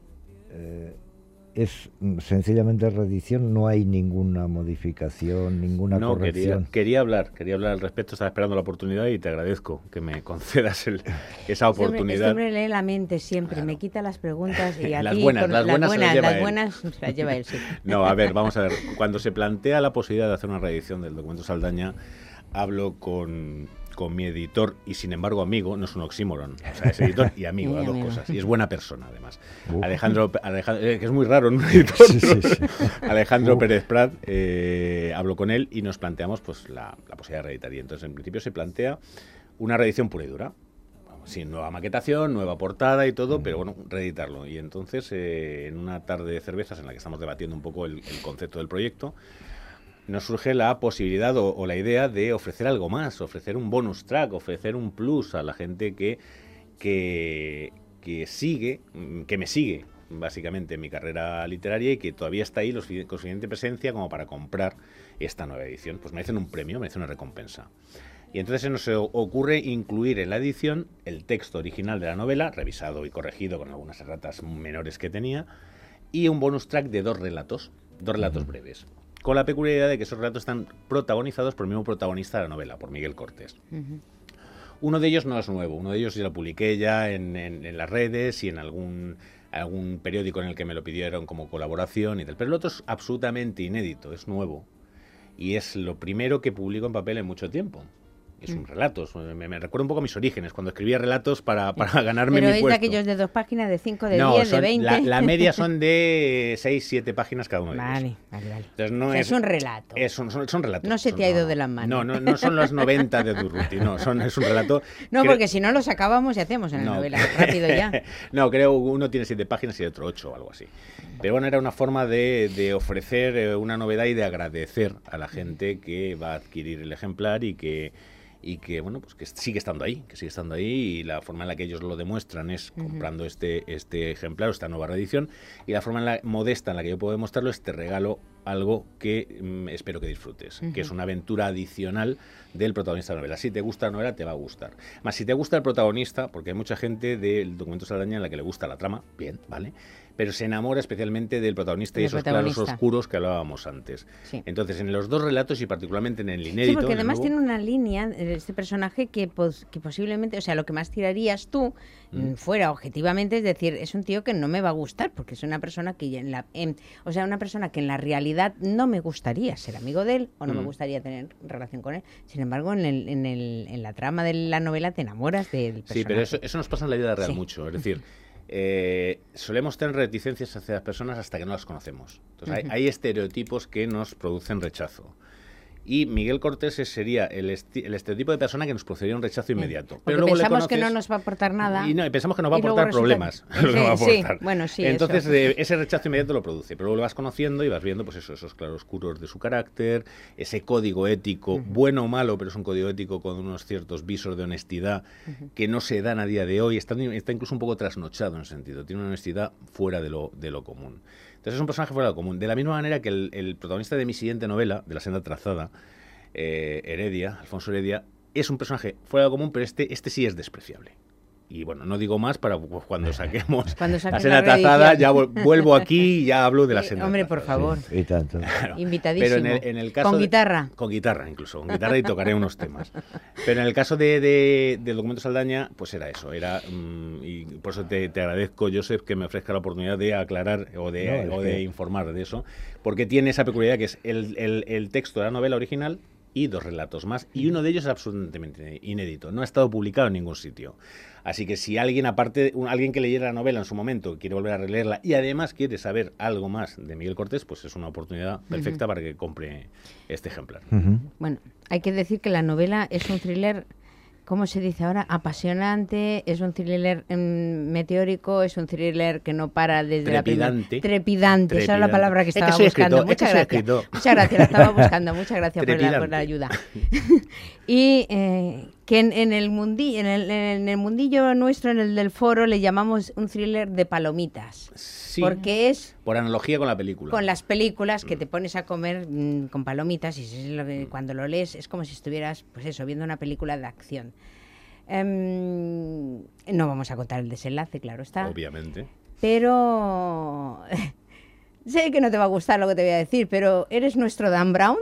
eh, es sencillamente reedición, no hay ninguna modificación, ninguna no, corrección. Quería, quería hablar, quería hablar al respecto, estaba esperando la oportunidad y te agradezco que me concedas el, esa oportunidad. Este hombre lee la mente siempre, claro. Me quita las preguntas y a las ti buenas, con las buenas, las buenas, se las lleva las él. buenas se las lleva él, sí. No, a ver, vamos a ver. Cuando se plantea la posibilidad de hacer una reedición del documento Saldaña, hablo con, con mi editor y, sin embargo, amigo, no es un oxímoron. O sea, es editor y amigo, las dos cosas. Y es buena persona, además. Uh. Alejandro, Alejandro eh, que es muy raro en un editor. Sí, sí, sí. Alejandro uh. Pérez Prat, eh, hablo con él y nos planteamos pues la, la posibilidad de reeditar. Y entonces, en principio, se plantea una reedición pura y dura. Sin nueva maquetación, nueva portada y todo, pero bueno, reeditarlo. Y entonces, eh, en una tarde de cervezas en la que estamos debatiendo un poco el, el concepto del proyecto, nos surge la posibilidad o, o la idea de ofrecer algo más, ofrecer un bonus track, ofrecer un plus a la gente que, que, que sigue, que me sigue básicamente en mi carrera literaria y que todavía está ahí los, con suficiente presencia como para comprar esta nueva edición. Pues merecen un premio, merecen una recompensa. Y entonces se nos ocurre incluir en la edición el texto original de la novela, revisado y corregido con algunas erratas menores que tenía, y un bonus track de dos relatos, dos relatos breves, con la peculiaridad de que esos relatos están protagonizados por el mismo protagonista de la novela, por Miguel Cortés. Uh-huh. Uno de ellos no es nuevo, uno de ellos ya lo publiqué ya en, en, en las redes y en algún, algún periódico en el que me lo pidieron como colaboración y tal, pero el otro es absolutamente inédito, es nuevo, y es lo primero que publico en papel en mucho tiempo. es un relato, es- me, me recuerda un poco a mis orígenes, cuando escribía relatos para, para ganarme Pero mi es de puesto. aquellos de dos páginas, de cinco, de No, diez, de son- veinte. La, la media son de seis, siete páginas cada uno de ellos. Vale, vale, vale. Entonces no O sea, es, es un relato. es un- son, son relatos. No se son- te ha ido de las manos. No, no, no son los noventa de Durruti, no, son, es un relato. No, creo- porque si no los acabamos y hacemos en la no. novela. Rápido ya. No, creo uno tiene siete páginas y el otro ocho o algo así. Pero bueno, era una forma de, de ofrecer eh, una novedad y de agradecer a la gente que va a adquirir el ejemplar y que y que bueno pues que sigue estando ahí, que sigue estando ahí y la forma en la que ellos lo demuestran es comprando este este ejemplar o esta nueva reedición y la forma en la modesta en la que yo puedo demostrarlo es te regalo algo que mm, espero que disfrutes, que es una aventura adicional del protagonista de la novela. Si te gusta la novela, te va a gustar. Más si te gusta el protagonista, porque hay mucha gente del Documento Saldaña en la que le gusta la trama, bien, ¿vale? Pero se enamora especialmente del protagonista y Del esos protagonista. claros oscuros que hablábamos antes. Sí. Entonces, en los dos relatos y particularmente en el inédito... Sí, porque en el además nuevo- tiene una línea, eh, este personaje, que, pos- que posiblemente, o sea, lo que más tirarías tú, mm, fuera objetivamente, es decir, es un tío que no me va a gustar, porque es una persona que, en la, en- o sea, una persona que en la realidad no me gustaría ser amigo de él, o no me Mm. gustaría tener relación con él. Sin embargo, en, el, en, el, en la trama de la novela te enamoras del personaje. Sí, pero eso, eso nos pasa en la vida real Sí. mucho. Es decir, eh, solemos tener reticencias hacia las personas hasta que no las conocemos. Entonces, hay, Ujú. hay estereotipos que nos producen rechazo. Y Miguel Cortés sería el, esti- el estereotipo de persona que nos produciría un rechazo inmediato. Porque luego le pensamos que no conoces- nos va a aportar nada. Y no, y pensamos que nos va a y luego aportar resulta- problemas. lo que nos va a Sí, sí, aportar. bueno, sí, Entonces, eso. eh, ese rechazo inmediato lo produce. Pero luego lo vas conociendo y vas viendo pues eso, esos claroscuros de su carácter, ese código ético, bueno o malo, pero es un código ético con unos ciertos visos de honestidad que no se dan a día de hoy. Está, está incluso un poco trasnochado en ese sentido. Tiene una honestidad fuera de lo, de lo común. Entonces es un personaje fuera de lo común. De la misma manera que el, el protagonista de mi siguiente novela, de La senda trazada, eh, Heredia, Alfonso Heredia, es un personaje fuera de lo común, pero este, este sí es despreciable. Y bueno, no digo más para pues, cuando saquemos Cuando la saques senda la trazada, reedición. ya vol- vuelvo aquí y ya hablo de la Eh, senda hombre, por trazada. favor. Sí, y tanto. Claro. Invitadísimo. Pero en el, en el caso Con de- guitarra. con guitarra, incluso. Con guitarra y tocaré unos temas. Pero en el caso de, de, del Documento Saldaña, pues era eso. Era, mm, y por eso te, te agradezco, Josep, que me ofrezca la oportunidad de aclarar o de, No, es o de que- informar de eso. Porque tiene esa peculiaridad que es el, el, el texto de la novela original y dos relatos más. Y uno de ellos es absolutamente inédito. No ha estado publicado en ningún sitio. Así que si alguien, aparte, un- alguien que leyera la novela en su momento, quiere volver a releerla y además quiere saber algo más de Miguel Cortés, pues es una oportunidad perfecta para que compre este ejemplar. Ujú. Bueno, hay que decir que la novela es un thriller, ¿cómo se dice ahora? Apasionante, es un thriller mm, meteórico, es un thriller que no para desde la Trepidante. primera... Trepidante. Esa es la Trepidante. palabra que Es que estaba soy buscando. escritor, es que Muchas soy gracias. escritor. Muchas gracias, la estaba buscando. Muchas gracias por la, por la Trepidante. ayuda. Y eh, que en, en el mundi, en, el, en el mundillo nuestro, en el del foro, le llamamos un thriller de palomitas. Sí, Porque es por analogía con la película. con las películas que te pones a comer mm, con palomitas y es lo que- cuando lo lees es como si estuvieras, pues eso, viendo una película de acción. Em, no vamos a contar el desenlace, claro está. Obviamente. Pero sé que no te va a gustar lo que te voy a decir, pero ¿eres nuestro Dan Brown?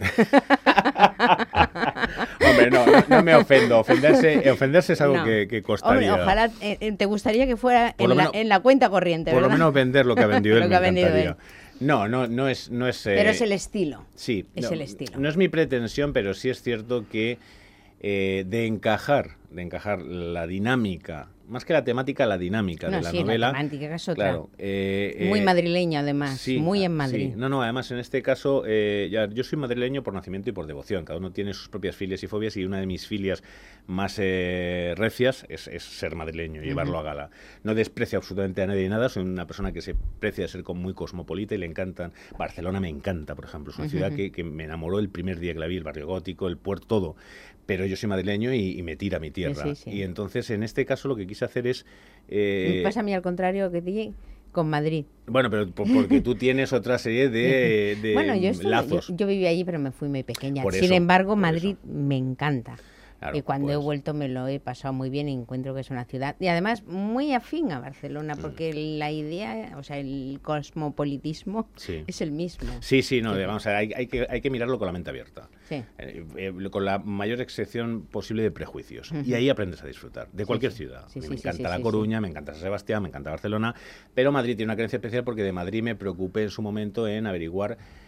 Hombre, no, no, no me ofendo. Ofenderse, ofenderse es algo No. que, que costaría. Hombre, ojalá eh, eh, te gustaría que fuera Por en lo la, menos- en la cuenta corriente, Por lo ¿verdad? menos vender lo que ha vendido él, Lo que me ha vendido encantaría. él. No, no, no es... No es eh, Pero es el estilo. Sí. es no, el estilo. No es mi pretensión, pero sí es cierto que eh, de encajar, de encajar la dinámica, más que la temática, la dinámica No, de la sí, la novela. temática es otra. Claro, eh, Muy eh, madrileño, además. Sí, muy en ah, Madrid. sí. No, no, además en este caso, eh, ya, yo soy madrileño por nacimiento y por devoción. Cada uno tiene sus propias filias y fobias y una de mis filias más eh, recias es, es ser madrileño, llevarlo a gala. No desprecio absolutamente a nadie ni nada, soy una persona que se precia de ser como muy cosmopolita y le encantan. Barcelona me encanta, por ejemplo, es una ciudad que, que me enamoró el primer día que la vi, el barrio gótico, el puerto, todo. Pero yo soy madrileño y, y me tira a mi tierra. Sí, sí, sí. Y entonces, en este caso, lo que quise hacer es... eh, Me pasa a mí al contrario que ti con Madrid. bueno, pero por- porque tú tienes otra serie de, de bueno, yo, estuve- lazos. yo, yo viví allí, pero me fui muy pequeña. Por Sin eso, embargo, por Madrid me encanta. Claro, y cuando he pues. vuelto me lo he pasado muy bien y encuentro que es una ciudad. Y además muy afín a Barcelona, Mm. porque la idea, o sea, el cosmopolitismo Sí. es el mismo. Sí, sí, no, Sí. vamos a ver, hay, hay que, hay que mirarlo con la mente abierta. Sí. Eh, eh, con la mayor excepción posible de prejuicios. Ujú. Y ahí aprendes a disfrutar, de Sí, cualquier sí. ciudad. Sí, me sí, sí, encanta sí, La sí, Coruña, me encanta San Sebastián, me encanta Barcelona, pero Madrid tiene una creencia especial porque de Madrid me preocupé en su momento en averiguar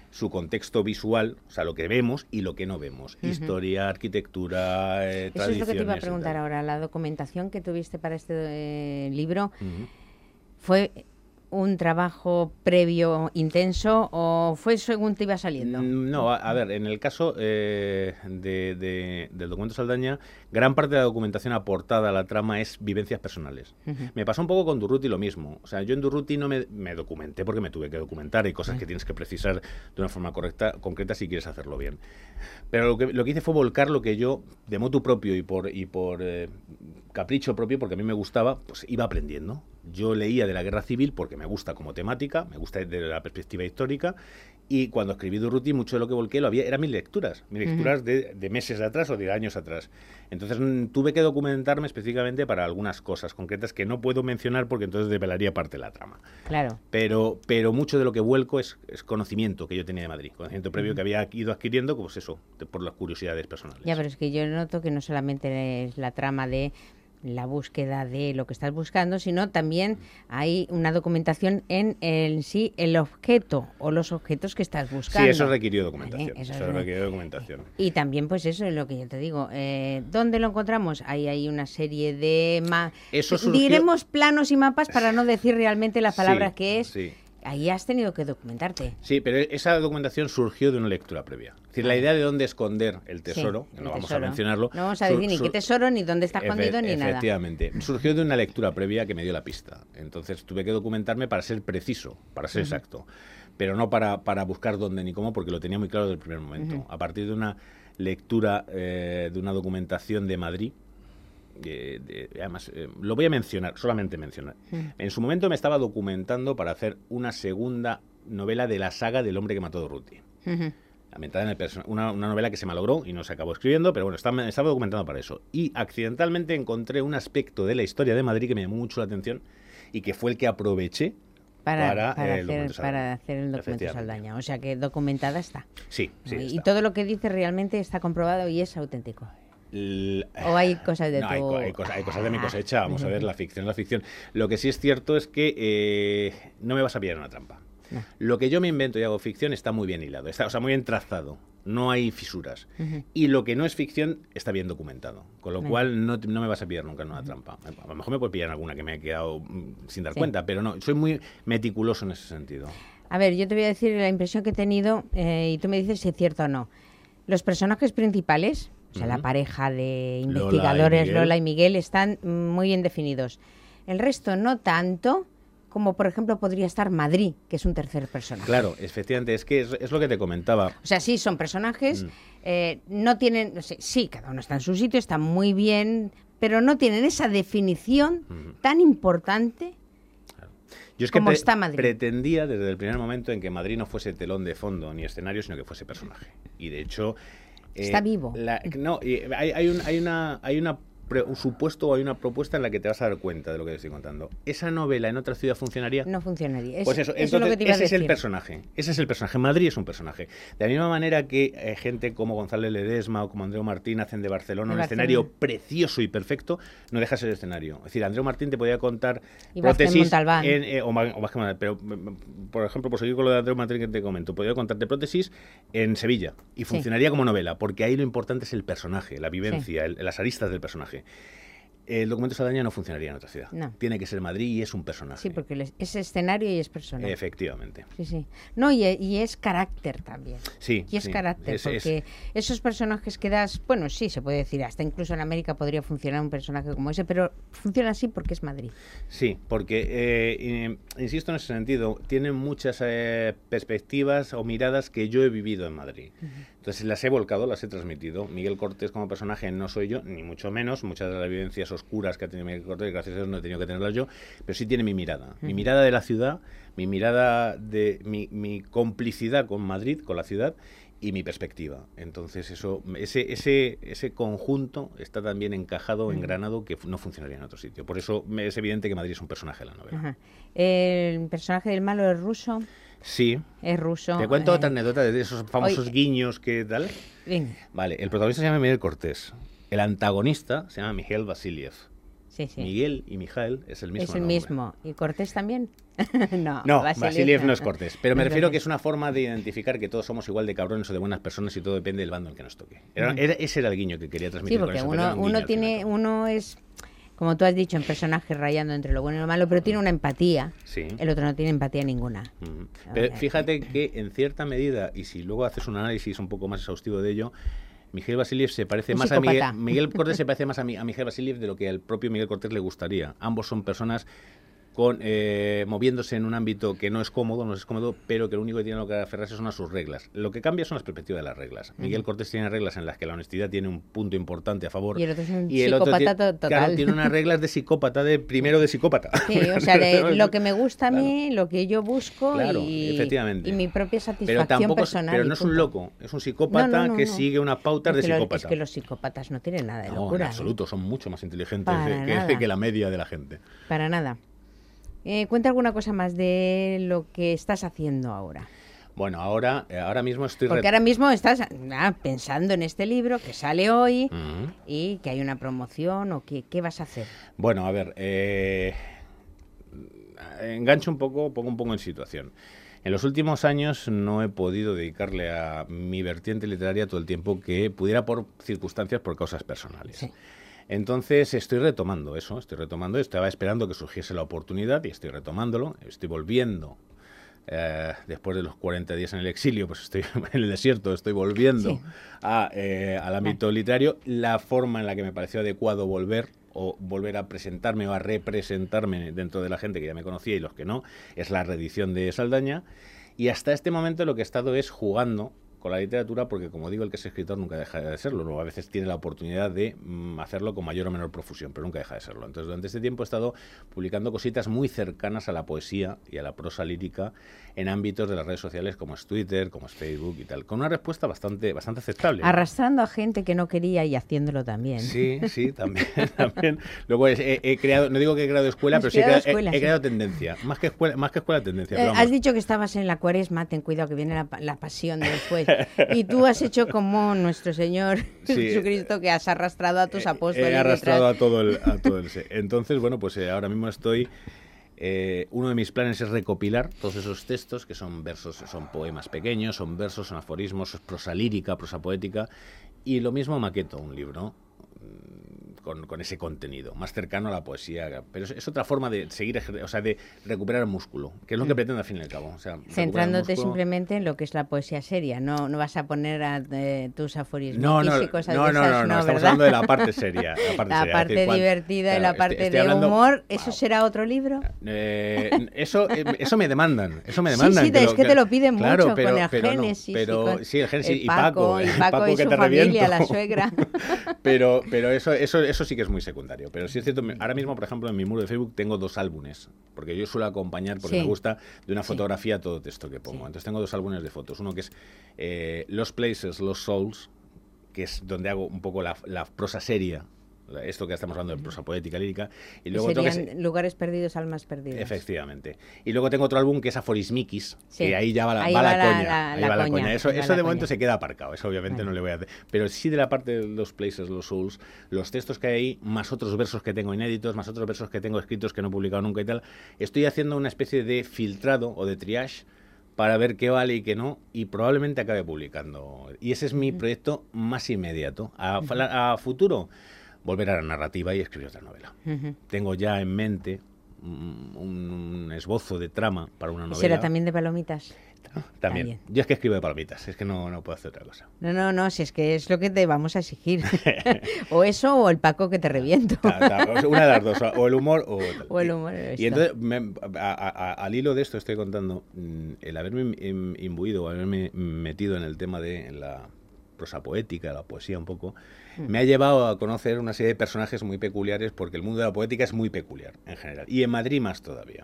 su contexto visual, o sea, lo que vemos y lo que no vemos. Ujú. Historia, arquitectura, eh, Eso es tradiciones. lo que te iba a y preguntar tal. ahora. La documentación que tuviste para este eh, libro, Ujú. ¿fue un trabajo previo intenso o fue según te iba saliendo? Mm, No, a, a ver, en el caso eh, de, de- del documento Saldaña, gran parte de la documentación aportada a la trama es vivencias personales. Ujú. Me pasó un poco con Durruti lo mismo. O sea, yo en Durruti no me, me documenté porque me tuve que documentar. Hay cosas que tienes que precisar de una forma correcta, concreta si quieres hacerlo bien. Pero lo que, lo que hice fue volcar lo que yo, de motu propio y por, y por eh, capricho propio, porque a mí me gustaba, pues iba aprendiendo. Yo leía de la Guerra Civil porque me gusta como temática, me gusta desde la perspectiva histórica, y cuando escribí Durruti, mucho de lo que volqué lo había, eran mis lecturas, mis Ujú. lecturas de, de meses atrás o de años atrás. Entonces mm, tuve que documentarme específicamente para algunas cosas concretas que no puedo mencionar porque entonces develaría parte de la trama. Claro. Pero, pero mucho de lo que vuelco es, es conocimiento que yo tenía de Madrid, conocimiento previo Ujú. que había ido adquiriendo, pues eso, de- por las curiosidades personales. Ya, pero es que yo noto que no solamente es la trama de la búsqueda de lo que estás buscando, sino también hay una documentación en el sí el objeto o los objetos que estás buscando. Sí, eso requirió documentación. Vale, eso eso es- requirió documentación. Y también, pues eso es lo que yo te digo. Eh, ¿Dónde lo encontramos? Ahí hay una serie de... Ma Eso surgió- Diremos planos y mapas para no decir realmente la palabra Sí, que es. sí. Ahí has tenido que documentarte. Sí, pero esa documentación surgió de una lectura previa. Es decir, la idea de dónde esconder el tesoro, Sí, que el no vamos tesoro. a mencionarlo. No vamos a sur- decir ni sur- qué tesoro, ni dónde está Efe- escondido, ni nada. Efectivamente. Surgió de una lectura previa que me dio la pista. Entonces tuve que documentarme para ser preciso, para ser Ujú. exacto. Pero no para, para buscar dónde ni cómo, porque lo tenía muy claro desde el primer momento. Ujú. A partir de una lectura eh, de una documentación de Madrid, de- de- además, eh, lo voy a mencionar, solamente mencionar. Ujú. En su momento me estaba documentando para hacer una segunda novela de la saga del hombre que mató a Durruti. Ujú. Ambientada en el perso- una, una novela que se malogró y no se acabó escribiendo, pero bueno, estaba, estaba documentando para eso. Y accidentalmente encontré un aspecto de la historia de Madrid que me llamó mucho la atención y que fue el que aproveché Para, para, para eh, el hacer, documento Saldaña. para hacer el documento Efectivamente. Saldaña. O sea que documentada está. Sí, sí. y está. todo lo que dice realmente está comprobado y es auténtico. L- O hay cosas de No, tu... hay, co- hay cosa- hay cosas de mi Ah. cosecha. Vamos a ver, la ficción es la ficción. Lo que sí es cierto es que eh, no me vas a pillar en una trampa. No. Lo que yo me invento y hago ficción está muy bien hilado, está, o sea, muy bien trazado. No hay fisuras. Ujú. Y lo que no es ficción está bien documentado. Con lo Vale. cual no, te- no me vas a pillar nunca en una trampa. A lo mejor me puede pillar en alguna que me ha quedado mm, sin dar Sí. cuenta, pero no, soy muy meticuloso en ese sentido. A ver, yo te voy a decir la impresión que he tenido eh, y tú me dices si es cierto o no. Los personajes principales, o sea, la Ujú. pareja de Lola y investigadores, Miguel. Lola y Miguel, están mm, muy bien definidos. El resto no tanto, como por ejemplo podría estar Madrid, que es un tercer personaje. Claro, efectivamente, es que es, es lo que te comentaba. O sea, sí, son personajes, Mm. eh, no tienen, no sé, sí, cada uno está en su sitio, está muy bien, pero no tienen esa definición Ujú. tan importante. Yo es que ¿Cómo está Madrid? pretendía desde el primer momento en que Madrid no fuese telón de fondo ni escenario, sino que fuese personaje. Y de hecho... eh, Está vivo. la- no, y hay, hay, un- hay una... Hay una pre- un supuesto o hay una propuesta en la que te vas a dar cuenta de lo que te estoy contando. ¿Esa novela en otra ciudad funcionaría? No funcionaría. Es- Pues eso, eso es lo entonces que te iba a ese es el decir. personaje. Ese es el personaje. Madrid es un personaje. De la misma manera que eh, gente como González Ledesma o como Andreu Martín hacen de Barcelona De un Barcelona. escenario precioso y perfecto, no deja de ser escenario. Es decir, Andreu Martín te podía contar Y Vázquez prótesis Montalbán. en, eh, o, más, o más que Montalbán, pero mm, por ejemplo, por seguir con lo de Andreu Martín que te comento, podía contarte prótesis en Sevilla y Sí. funcionaría como novela, porque ahí lo importante es el personaje, la vivencia, el- las aristas del personaje. El documento Saldaña no funcionaría en otra ciudad. No. Tiene que ser Madrid y es un personaje. Sí, porque les- es escenario y es persona. Efectivamente. Sí, sí. No, y, y es carácter también. Sí. Y es sí. carácter, Es- es- porque esos personajes que das, bueno, sí, se puede decir, hasta incluso en América podría funcionar un personaje como ese, pero funciona así porque es Madrid. Sí, porque, eh, in- insisto en ese sentido, tienen muchas eh, perspectivas o miradas que yo he vivido en Madrid. Entonces las he volcado, las he transmitido. Miguel Cortés como personaje no soy yo, ni mucho menos. Muchas de las vivencias oscuras que ha tenido Miguel Cortés, gracias a Dios no he tenido que tenerlas yo, pero sí tiene mi mirada. Mi mirada de la ciudad, mi mirada de mi, mi complicidad con Madrid, con la ciudad, y mi perspectiva. Entonces eso, ese, ese, ese conjunto está tan bien encajado, engranado, que fu- no funcionaría en otro sitio. Por eso me- es evidente que Madrid es un personaje de la novela. Ajá. El personaje del malo es ruso, Sí. es ruso. Te cuento eh, otra anécdota de esos famosos hoy- guiños que tal. venga. Vale, el protagonista se llama Miguel Cortés. El antagonista se llama Miguel Vasiliev. Sí, sí. Miguel y Mijael es el mismo Es el nombre. mismo. ¿Y Cortés también? no, No, Basiliev Basiliev no es Cortés. Pero me Es refiero verdad. que es una forma de identificar que todos somos igual de cabrones o de buenas personas y todo depende del bando en que nos toque. Era, Mm. era- ese era el guiño que quería transmitir Sí, porque con eso. pero era uno, un guiño uno al fin y al tiene, cabo. uno es, como tú has dicho, en personaje rayando entre lo bueno y lo malo, pero tiene una empatía. Sí. El otro no tiene empatía ninguna. Ujú. A Pero ver. fíjate que en cierta medida, y si luego haces un análisis un poco más exhaustivo de ello, Miguel Basiliev se parece Un más a Miguel, psicópata. Miguel Cortés se parece más a, Mi- a Miguel Basiliev de lo que al propio Miguel Cortés le gustaría. Ambos son personas con eh, moviéndose en un ámbito que no es cómodo, no es cómodo, pero que lo único que tienen que aferrarse son a sus reglas. Lo que cambia son las perspectivas de las reglas. Miguel Cortés tiene reglas en las que la honestidad tiene un punto importante a favor. Y el otro es un y el otro psicópata tiene, to- claro, total. tiene unas reglas de psicópata, de primero de psicópata. Sí, o sea, de lo que me gusta a mí, lo que yo busco Claro, y, efectivamente. y mi propia Pero satisfacción tampoco es- personal. pero y no es un punto. loco, es un psicópata No, no, no, que no. sigue unas pautas Es de que lo- psicópata. Es que los psicópatas no tienen nada de No, locura. en ¿eh? absoluto, son mucho más inteligentes Para de- que, nada. que la media de la gente. Para nada. Eh, cuenta alguna cosa más de lo que estás haciendo ahora. Bueno, ahora, eh, ahora mismo estoy... Porque re- ahora mismo estás ah, pensando en este libro que sale hoy Ujú. y que hay una promoción o que, qué vas a hacer. Bueno, a ver, eh, engancho un poco, pongo un poco en situación. En los últimos años no he podido dedicarle a mi vertiente literaria todo el tiempo que pudiera por circunstancias, por causas personales. Sí. Entonces estoy retomando eso, estoy retomando, estaba esperando que surgiese la oportunidad y estoy retomándolo, estoy volviendo. Eh, después de los cuarenta días en el exilio, pues estoy en el desierto, estoy volviendo Sí. a, eh, al ámbito literario. La forma en la que me pareció adecuado volver o volver a presentarme o a representarme dentro de la gente que ya me conocía y los que no, es la reedición de Saldaña. Y hasta este momento lo que he estado es jugando con la literatura, porque como digo, el que es escritor nunca deja de serlo. Luego a veces tiene la oportunidad de mm, hacerlo con mayor o menor profusión, pero nunca deja de serlo. Entonces durante este tiempo he estado publicando cositas muy cercanas a la poesía y a la prosa lírica en ámbitos de las redes sociales como es Twitter, como es Facebook y tal, con una respuesta bastante, bastante aceptable. Arrastrando a gente que no quería y haciéndolo también. Sí, sí, también. también. Luego he, he- he creado, no digo que he creado escuela, Has pero sí he creado creado, he- escuela, he sí. creado tendencia. Más que escuela, más que escuela tendencia. Eh, pero has vamos. dicho que estabas en la cuaresma, ten cuidado que viene la, pa- la pasión después. Y tú has hecho como nuestro Señor Sí. Jesucristo, que has arrastrado a tus Eh, apóstoles. He arrastrado detrás. a todo el, a todo el se- Entonces, bueno, pues eh, ahora mismo estoy... eh, uno de mis planes es recopilar todos esos textos, que son versos, son poemas pequeños, son versos, son aforismos, es prosa lírica, prosa poética, y lo mismo maqueto un libro mm, con, con ese contenido, más cercano a la poesía. Pero es, es otra forma de seguir, ejer- o sea, de recuperar el músculo, que es lo que pretendo al fin y al cabo. O sea, recuperar el Centrándote músculo. simplemente en lo que es la poesía seria, no, no vas a poner a, eh, tus aforismos No, no, y cosas no, de no, esas, no, no, estamos ¿verdad? hablando de la parte seria. La parte, La seria, es parte decir, cuan- divertida y claro, la estoy- parte estoy de hablando- humor, ¿eso Wow. será otro libro? Eh, eso, eh, eso me demandan, eso me Sí, demandan. sí, te- es que te lo piden claro, mucho pero, con el pero no, Génesis y pero, con sí, el Génesis el y Paco, Paco, y el Paco y que su te familia, reviento. la suegra. pero, pero eso, eso, eso sí que es muy secundario. Pero sí es cierto, me- ahora mismo, por ejemplo, en mi muro de Facebook tengo dos álbumes, porque yo suelo acompañar, porque Sí. me gusta, de una Sí. fotografía a todo texto que pongo. Sí. Entonces tengo dos álbumes de fotos. Uno que es eh, Los Places, Los Souls, que es donde hago un poco la, la prosa seria, la- esto que estamos hablando de prosa poética lírica, y luego otro que Serían es, lugares perdidos, almas perdidas. efectivamente. Y luego tengo otro álbum que es Aforismiquis, Sí. que ahí ya va la, Ahí va la va la- coña. la- ahí la va la coña, coña. Eso, ahí va eso la de momento coña. se queda aparcado, eso obviamente Vale. no le voy a hacer. Pero sí de la parte de los places, los souls, los textos que hay ahí, más otros versos que tengo inéditos, más otros versos que tengo escritos que no he publicado nunca y tal, estoy haciendo una especie de filtrado o de triage para ver qué vale y qué no, y probablemente acabe publicando. Y ese es mi proyecto más inmediato. A, a futuro, volver a la narrativa y escribir otra novela. Ujú. Tengo ya en mente un, un esbozo de trama para una ¿Y novela. será también de palomitas? También. también. Yo es que escribo de palomitas, es que no, no puedo hacer otra cosa. No, no, no, si es que es lo que te vamos a exigir. O eso o el Paco que te reviento. Ta- ta- o sea, una de las dos, o el humor o tal. O el humor, Y, esto. y entonces, me- a- a- a- al hilo de esto estoy contando, mm, el haberme im- imbuido, haberme metido en el tema de en la prosa poética, la poesía un poco, me ha llevado a conocer una serie de personajes muy peculiares, porque el mundo de la poética es muy peculiar en general, y en Madrid más todavía.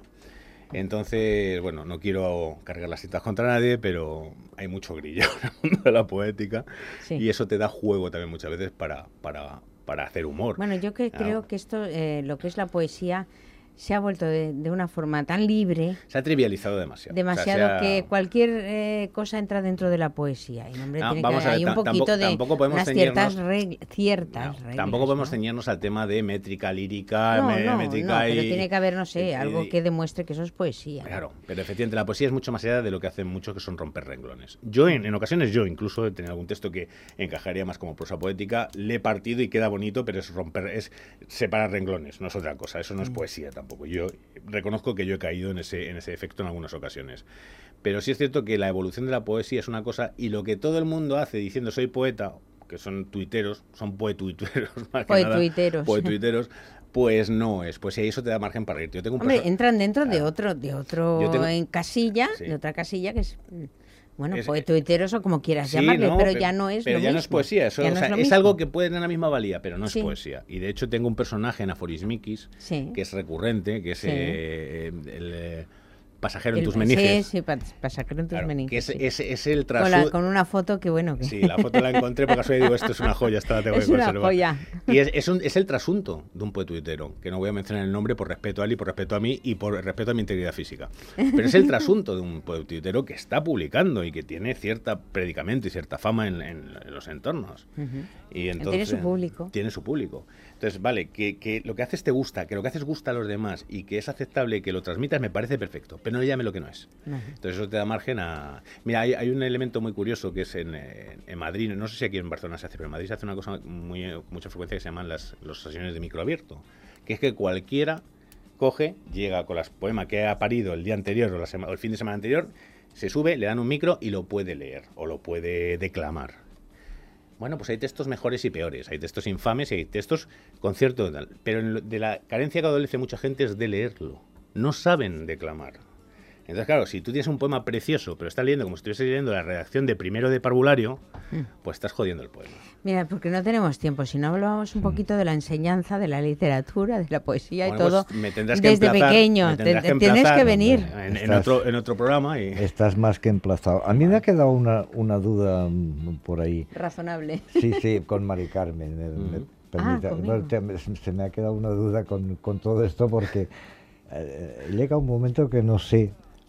Entonces, bueno, no quiero cargar las cintas contra nadie, pero hay mucho grillo en el mundo de la poética, Sí. y eso te da juego también muchas veces para, para, para hacer humor. Bueno, yo que Ah. creo que esto, eh, lo que es la poesía, se ha vuelto de, de una forma tan libre, Se ha trivializado demasiado. demasiado O sea, se ha- que cualquier eh, cosa entra dentro de la poesía. Y hombre, Ah, tiene vamos que a haber ver, ahí un tam- poquito tampoco- de tampoco podemos unas ciertas, ceñirnos- reg- ciertas No, reglas. tampoco podemos ¿no? ceñirnos al tema de métrica lírica, No, me- no, métrica no, y... pero tiene que haber, no sé, y- algo y- que demuestre que eso es poesía. Claro, pero efectivamente la poesía es mucho más allá de lo que hacen muchos, que son romper renglones. Yo, en, en ocasiones, yo incluso he tenido algún texto que encajaría más como prosa poética, le he partido y queda bonito, pero es romper, es separar renglones, no es otra cosa. Eso no es poesía tampoco. Yo reconozco que yo he caído en ese, en ese efecto en algunas ocasiones. Pero sí es cierto que la evolución de la poesía es una cosa, y lo que todo el mundo hace diciendo soy poeta, que son tuiteros, son poetuiteros, más que nada, Poetuiteros. poetuiteros, pues no es poesía, y eso te da margen para reírte. Yo tengo un Hombre, perso- entran dentro de Claro. otro, de otro Yo tengo- en casilla, Sí. de otra casilla que es, mm, bueno, Es- poetuiteros o como quieras Sí, llamarle, no, pero ya no es pero lo ya no mismo. es poesía, eso, Ya o no sea, lo es mismo. algo que puede tener la misma valía, pero no es Sí. poesía. Y de hecho tengo un personaje en Aforismikis Sí. que es recurrente, que es Sí. eh, el eh, pasajero en El- tus menijes. Sí, sí, pa- pasajero en tus Claro, meninges, que es, sí. es, es el con, la- trasfondo. con una foto que bueno que Sí, la foto la encontré por casualidad y digo, esto es una joya, esta la tengo Es que una conservar. joya. Y es, es, un- es el trasunto de un poetuitero, que no voy a mencionar el nombre por respeto a él y por respeto a mí y por respeto a mi integridad física. Pero es el trasunto de un poetuitero que está publicando y que tiene cierta predicamento y cierta fama en, en- en los entornos. Ujú. Y Él entonces, tiene su público. Tiene su público. Entonces, vale, que, que lo que haces te gusta, que lo que haces gusta a los demás y que es aceptable que lo transmitas me parece perfecto, pero no le llame lo que no es. Ujú. Entonces eso te da margen a... Mira, hay, hay un elemento muy curioso que es en, eh, en Madrid, no sé si aquí en Barcelona se hace, pero en Madrid se hace una cosa muy eh, con mucha frecuencia que se llaman las los sesiones de microabierto, que es que cualquiera coge, llega con las poemas que ha parido el día anterior o, la sema- o el fin de semana anterior, se sube, le dan un micro y lo puede leer o lo puede declamar. Bueno, pues hay textos mejores y peores, hay textos infames y hay textos con cierto tal, pero en lo- de la carencia que adolece mucha gente es de leerlo. No saben declamar. Entonces, claro, si tú tienes un poema precioso, pero estás leyendo como si estuvieses leyendo la redacción de primero de parvulario, pues estás jodiendo el poema. Mira, porque no tenemos tiempo, si no hablábamos un poquito de la enseñanza, de la literatura, de la poesía Bueno, y todo pues me tendrás que desde emplazar- pequeño. me tendrás Te- que tienes emplazar, que venir. En, en Estás- otro, en otro programa y... Estás más que emplazado. A mí me ha quedado una, una duda mm, por ahí. Razonable. Sí, sí, con Mari Carmen. me- me Ujú. permite- Ah, conmigo. bueno, te- se me ha quedado una duda con, con todo esto porque eh, llega un momento que no sé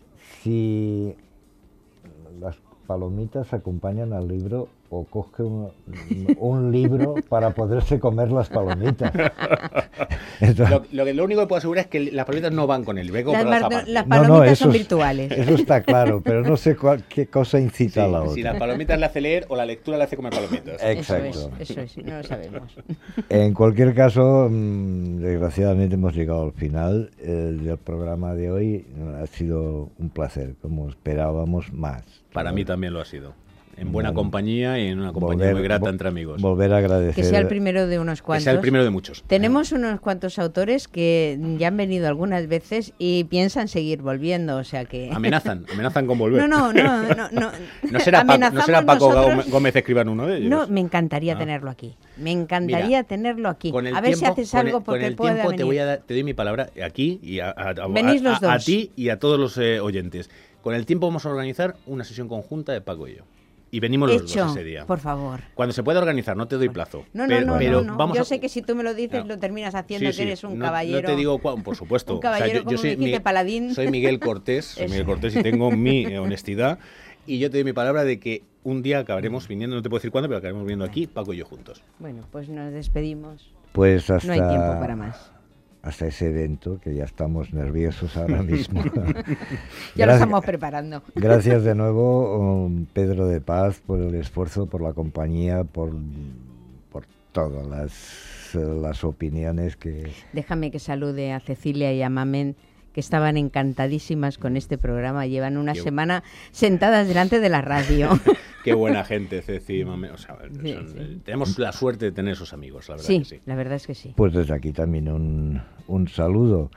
si las palomitas acompañan al libro o coge un, un libro para poderse comer las palomitas. Entonces- Lo, lo, que- lo único que puedo asegurar es que las palomitas no van con el Las, luego compradas bar- aparte. las No, no, palomitas son eso es- virtuales. Eso está claro, pero no sé cuál, qué cosa incita a la Sí, otra. si las palomitas le hace leer o la lectura le hace comer palomitas. Exacto. Eso es, eso es, no lo sabemos. En cualquier caso, mm, desgraciadamente hemos llegado al final eh, del programa de hoy. Ha sido un placer, como esperábamos más. Para mí también lo ha sido. En buena Bueno, compañía y en una compañía muy grata vo- entre amigos. Volver a agradecer. Que sea el primero de unos Que cuantos. sea el primero de muchos. Tenemos unos cuantos autores que ya han venido algunas veces y piensan seguir volviendo, o sea que... Amenazan, amenazan con volver. No, no, no, no, no. ¿No será, Paco, ¿no será Amenazamos Paco nosotros- Gómez- Gómez Escribano uno de ellos? No, me encantaría Ah. tenerlo aquí. Me encantaría Mira, tenerlo aquí. Con el A ver tiempo- si haces con el- algo con porque el pueda tiempo venir. te voy a dar- te doy mi palabra aquí y a, a- a- Venís los a- a dos. ti y a todos los eh, oyentes. Con el tiempo vamos a organizar una sesión conjunta de Paco y yo. Y venimos los Hecho, dos ese día. por favor. Cuando se pueda organizar, no te doy plazo. No, no, pero, no, pero no, no. vamos Yo a- sé que si tú me lo dices No. lo terminas haciendo, Sí, que sí. eres un No- caballero. No te digo cuál, por supuesto. Un caballero, como me dijiste, paladín. Soy Miguel Cortés, soy Eso. Miguel Cortés y tengo mi eh, honestidad. Y yo te doy mi palabra de que un día acabaremos viniendo, no te puedo decir cuándo, pero acabaremos viniendo aquí, Paco y yo juntos. Bueno, pues nos despedimos. Pues hasta, No hay tiempo para más. hasta ese evento, que ya estamos nerviosos ahora mismo. Ya lo Gracias- estamos preparando. Gracias de nuevo, um, Pedro de Paz, por el esfuerzo, por la compañía, por, por todas las, las opiniones que... Déjame que salude a Cecilia y a Mamen, que estaban encantadísimas con este programa. Llevan una Qué- semana sentadas delante de la radio. Qué buena gente, Ceci. mame- O sea, Sí, son- sí. tenemos la suerte de tener esos amigos, la verdad Sí, que sí. la verdad es que sí. Pues desde aquí también un, un saludo.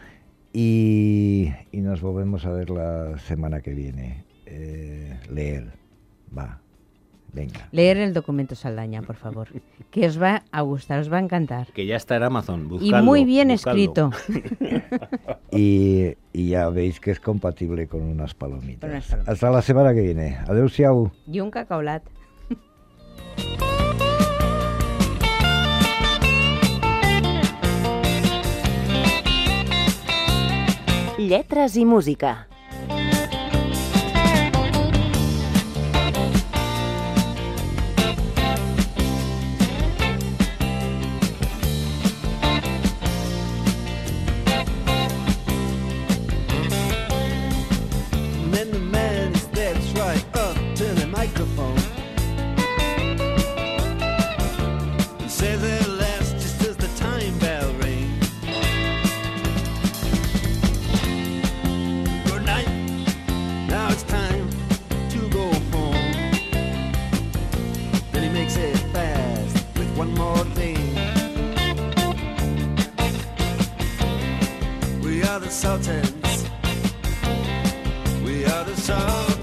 Y, y nos volvemos a ver la semana que viene. Eh, leer. Va. Venga. Leer el documento Saldaña, por favor. Que os va a gustar, os va a encantar. Que ya está en Amazon, Y buscadlo, muy bien buscadlo. escrito. Y, y ya veis que es compatible con unas palomitas. Con unas palomitas. Hasta la semana que viene. Adeu-siau. Y un cacaolat. Lletres i música. Then the man is steps right up to the microphone. He says it last just as the time bell rings. Good night, now it's time to go home. Then he makes it fast with one more thing. We are the Sultans. We are the Sultans.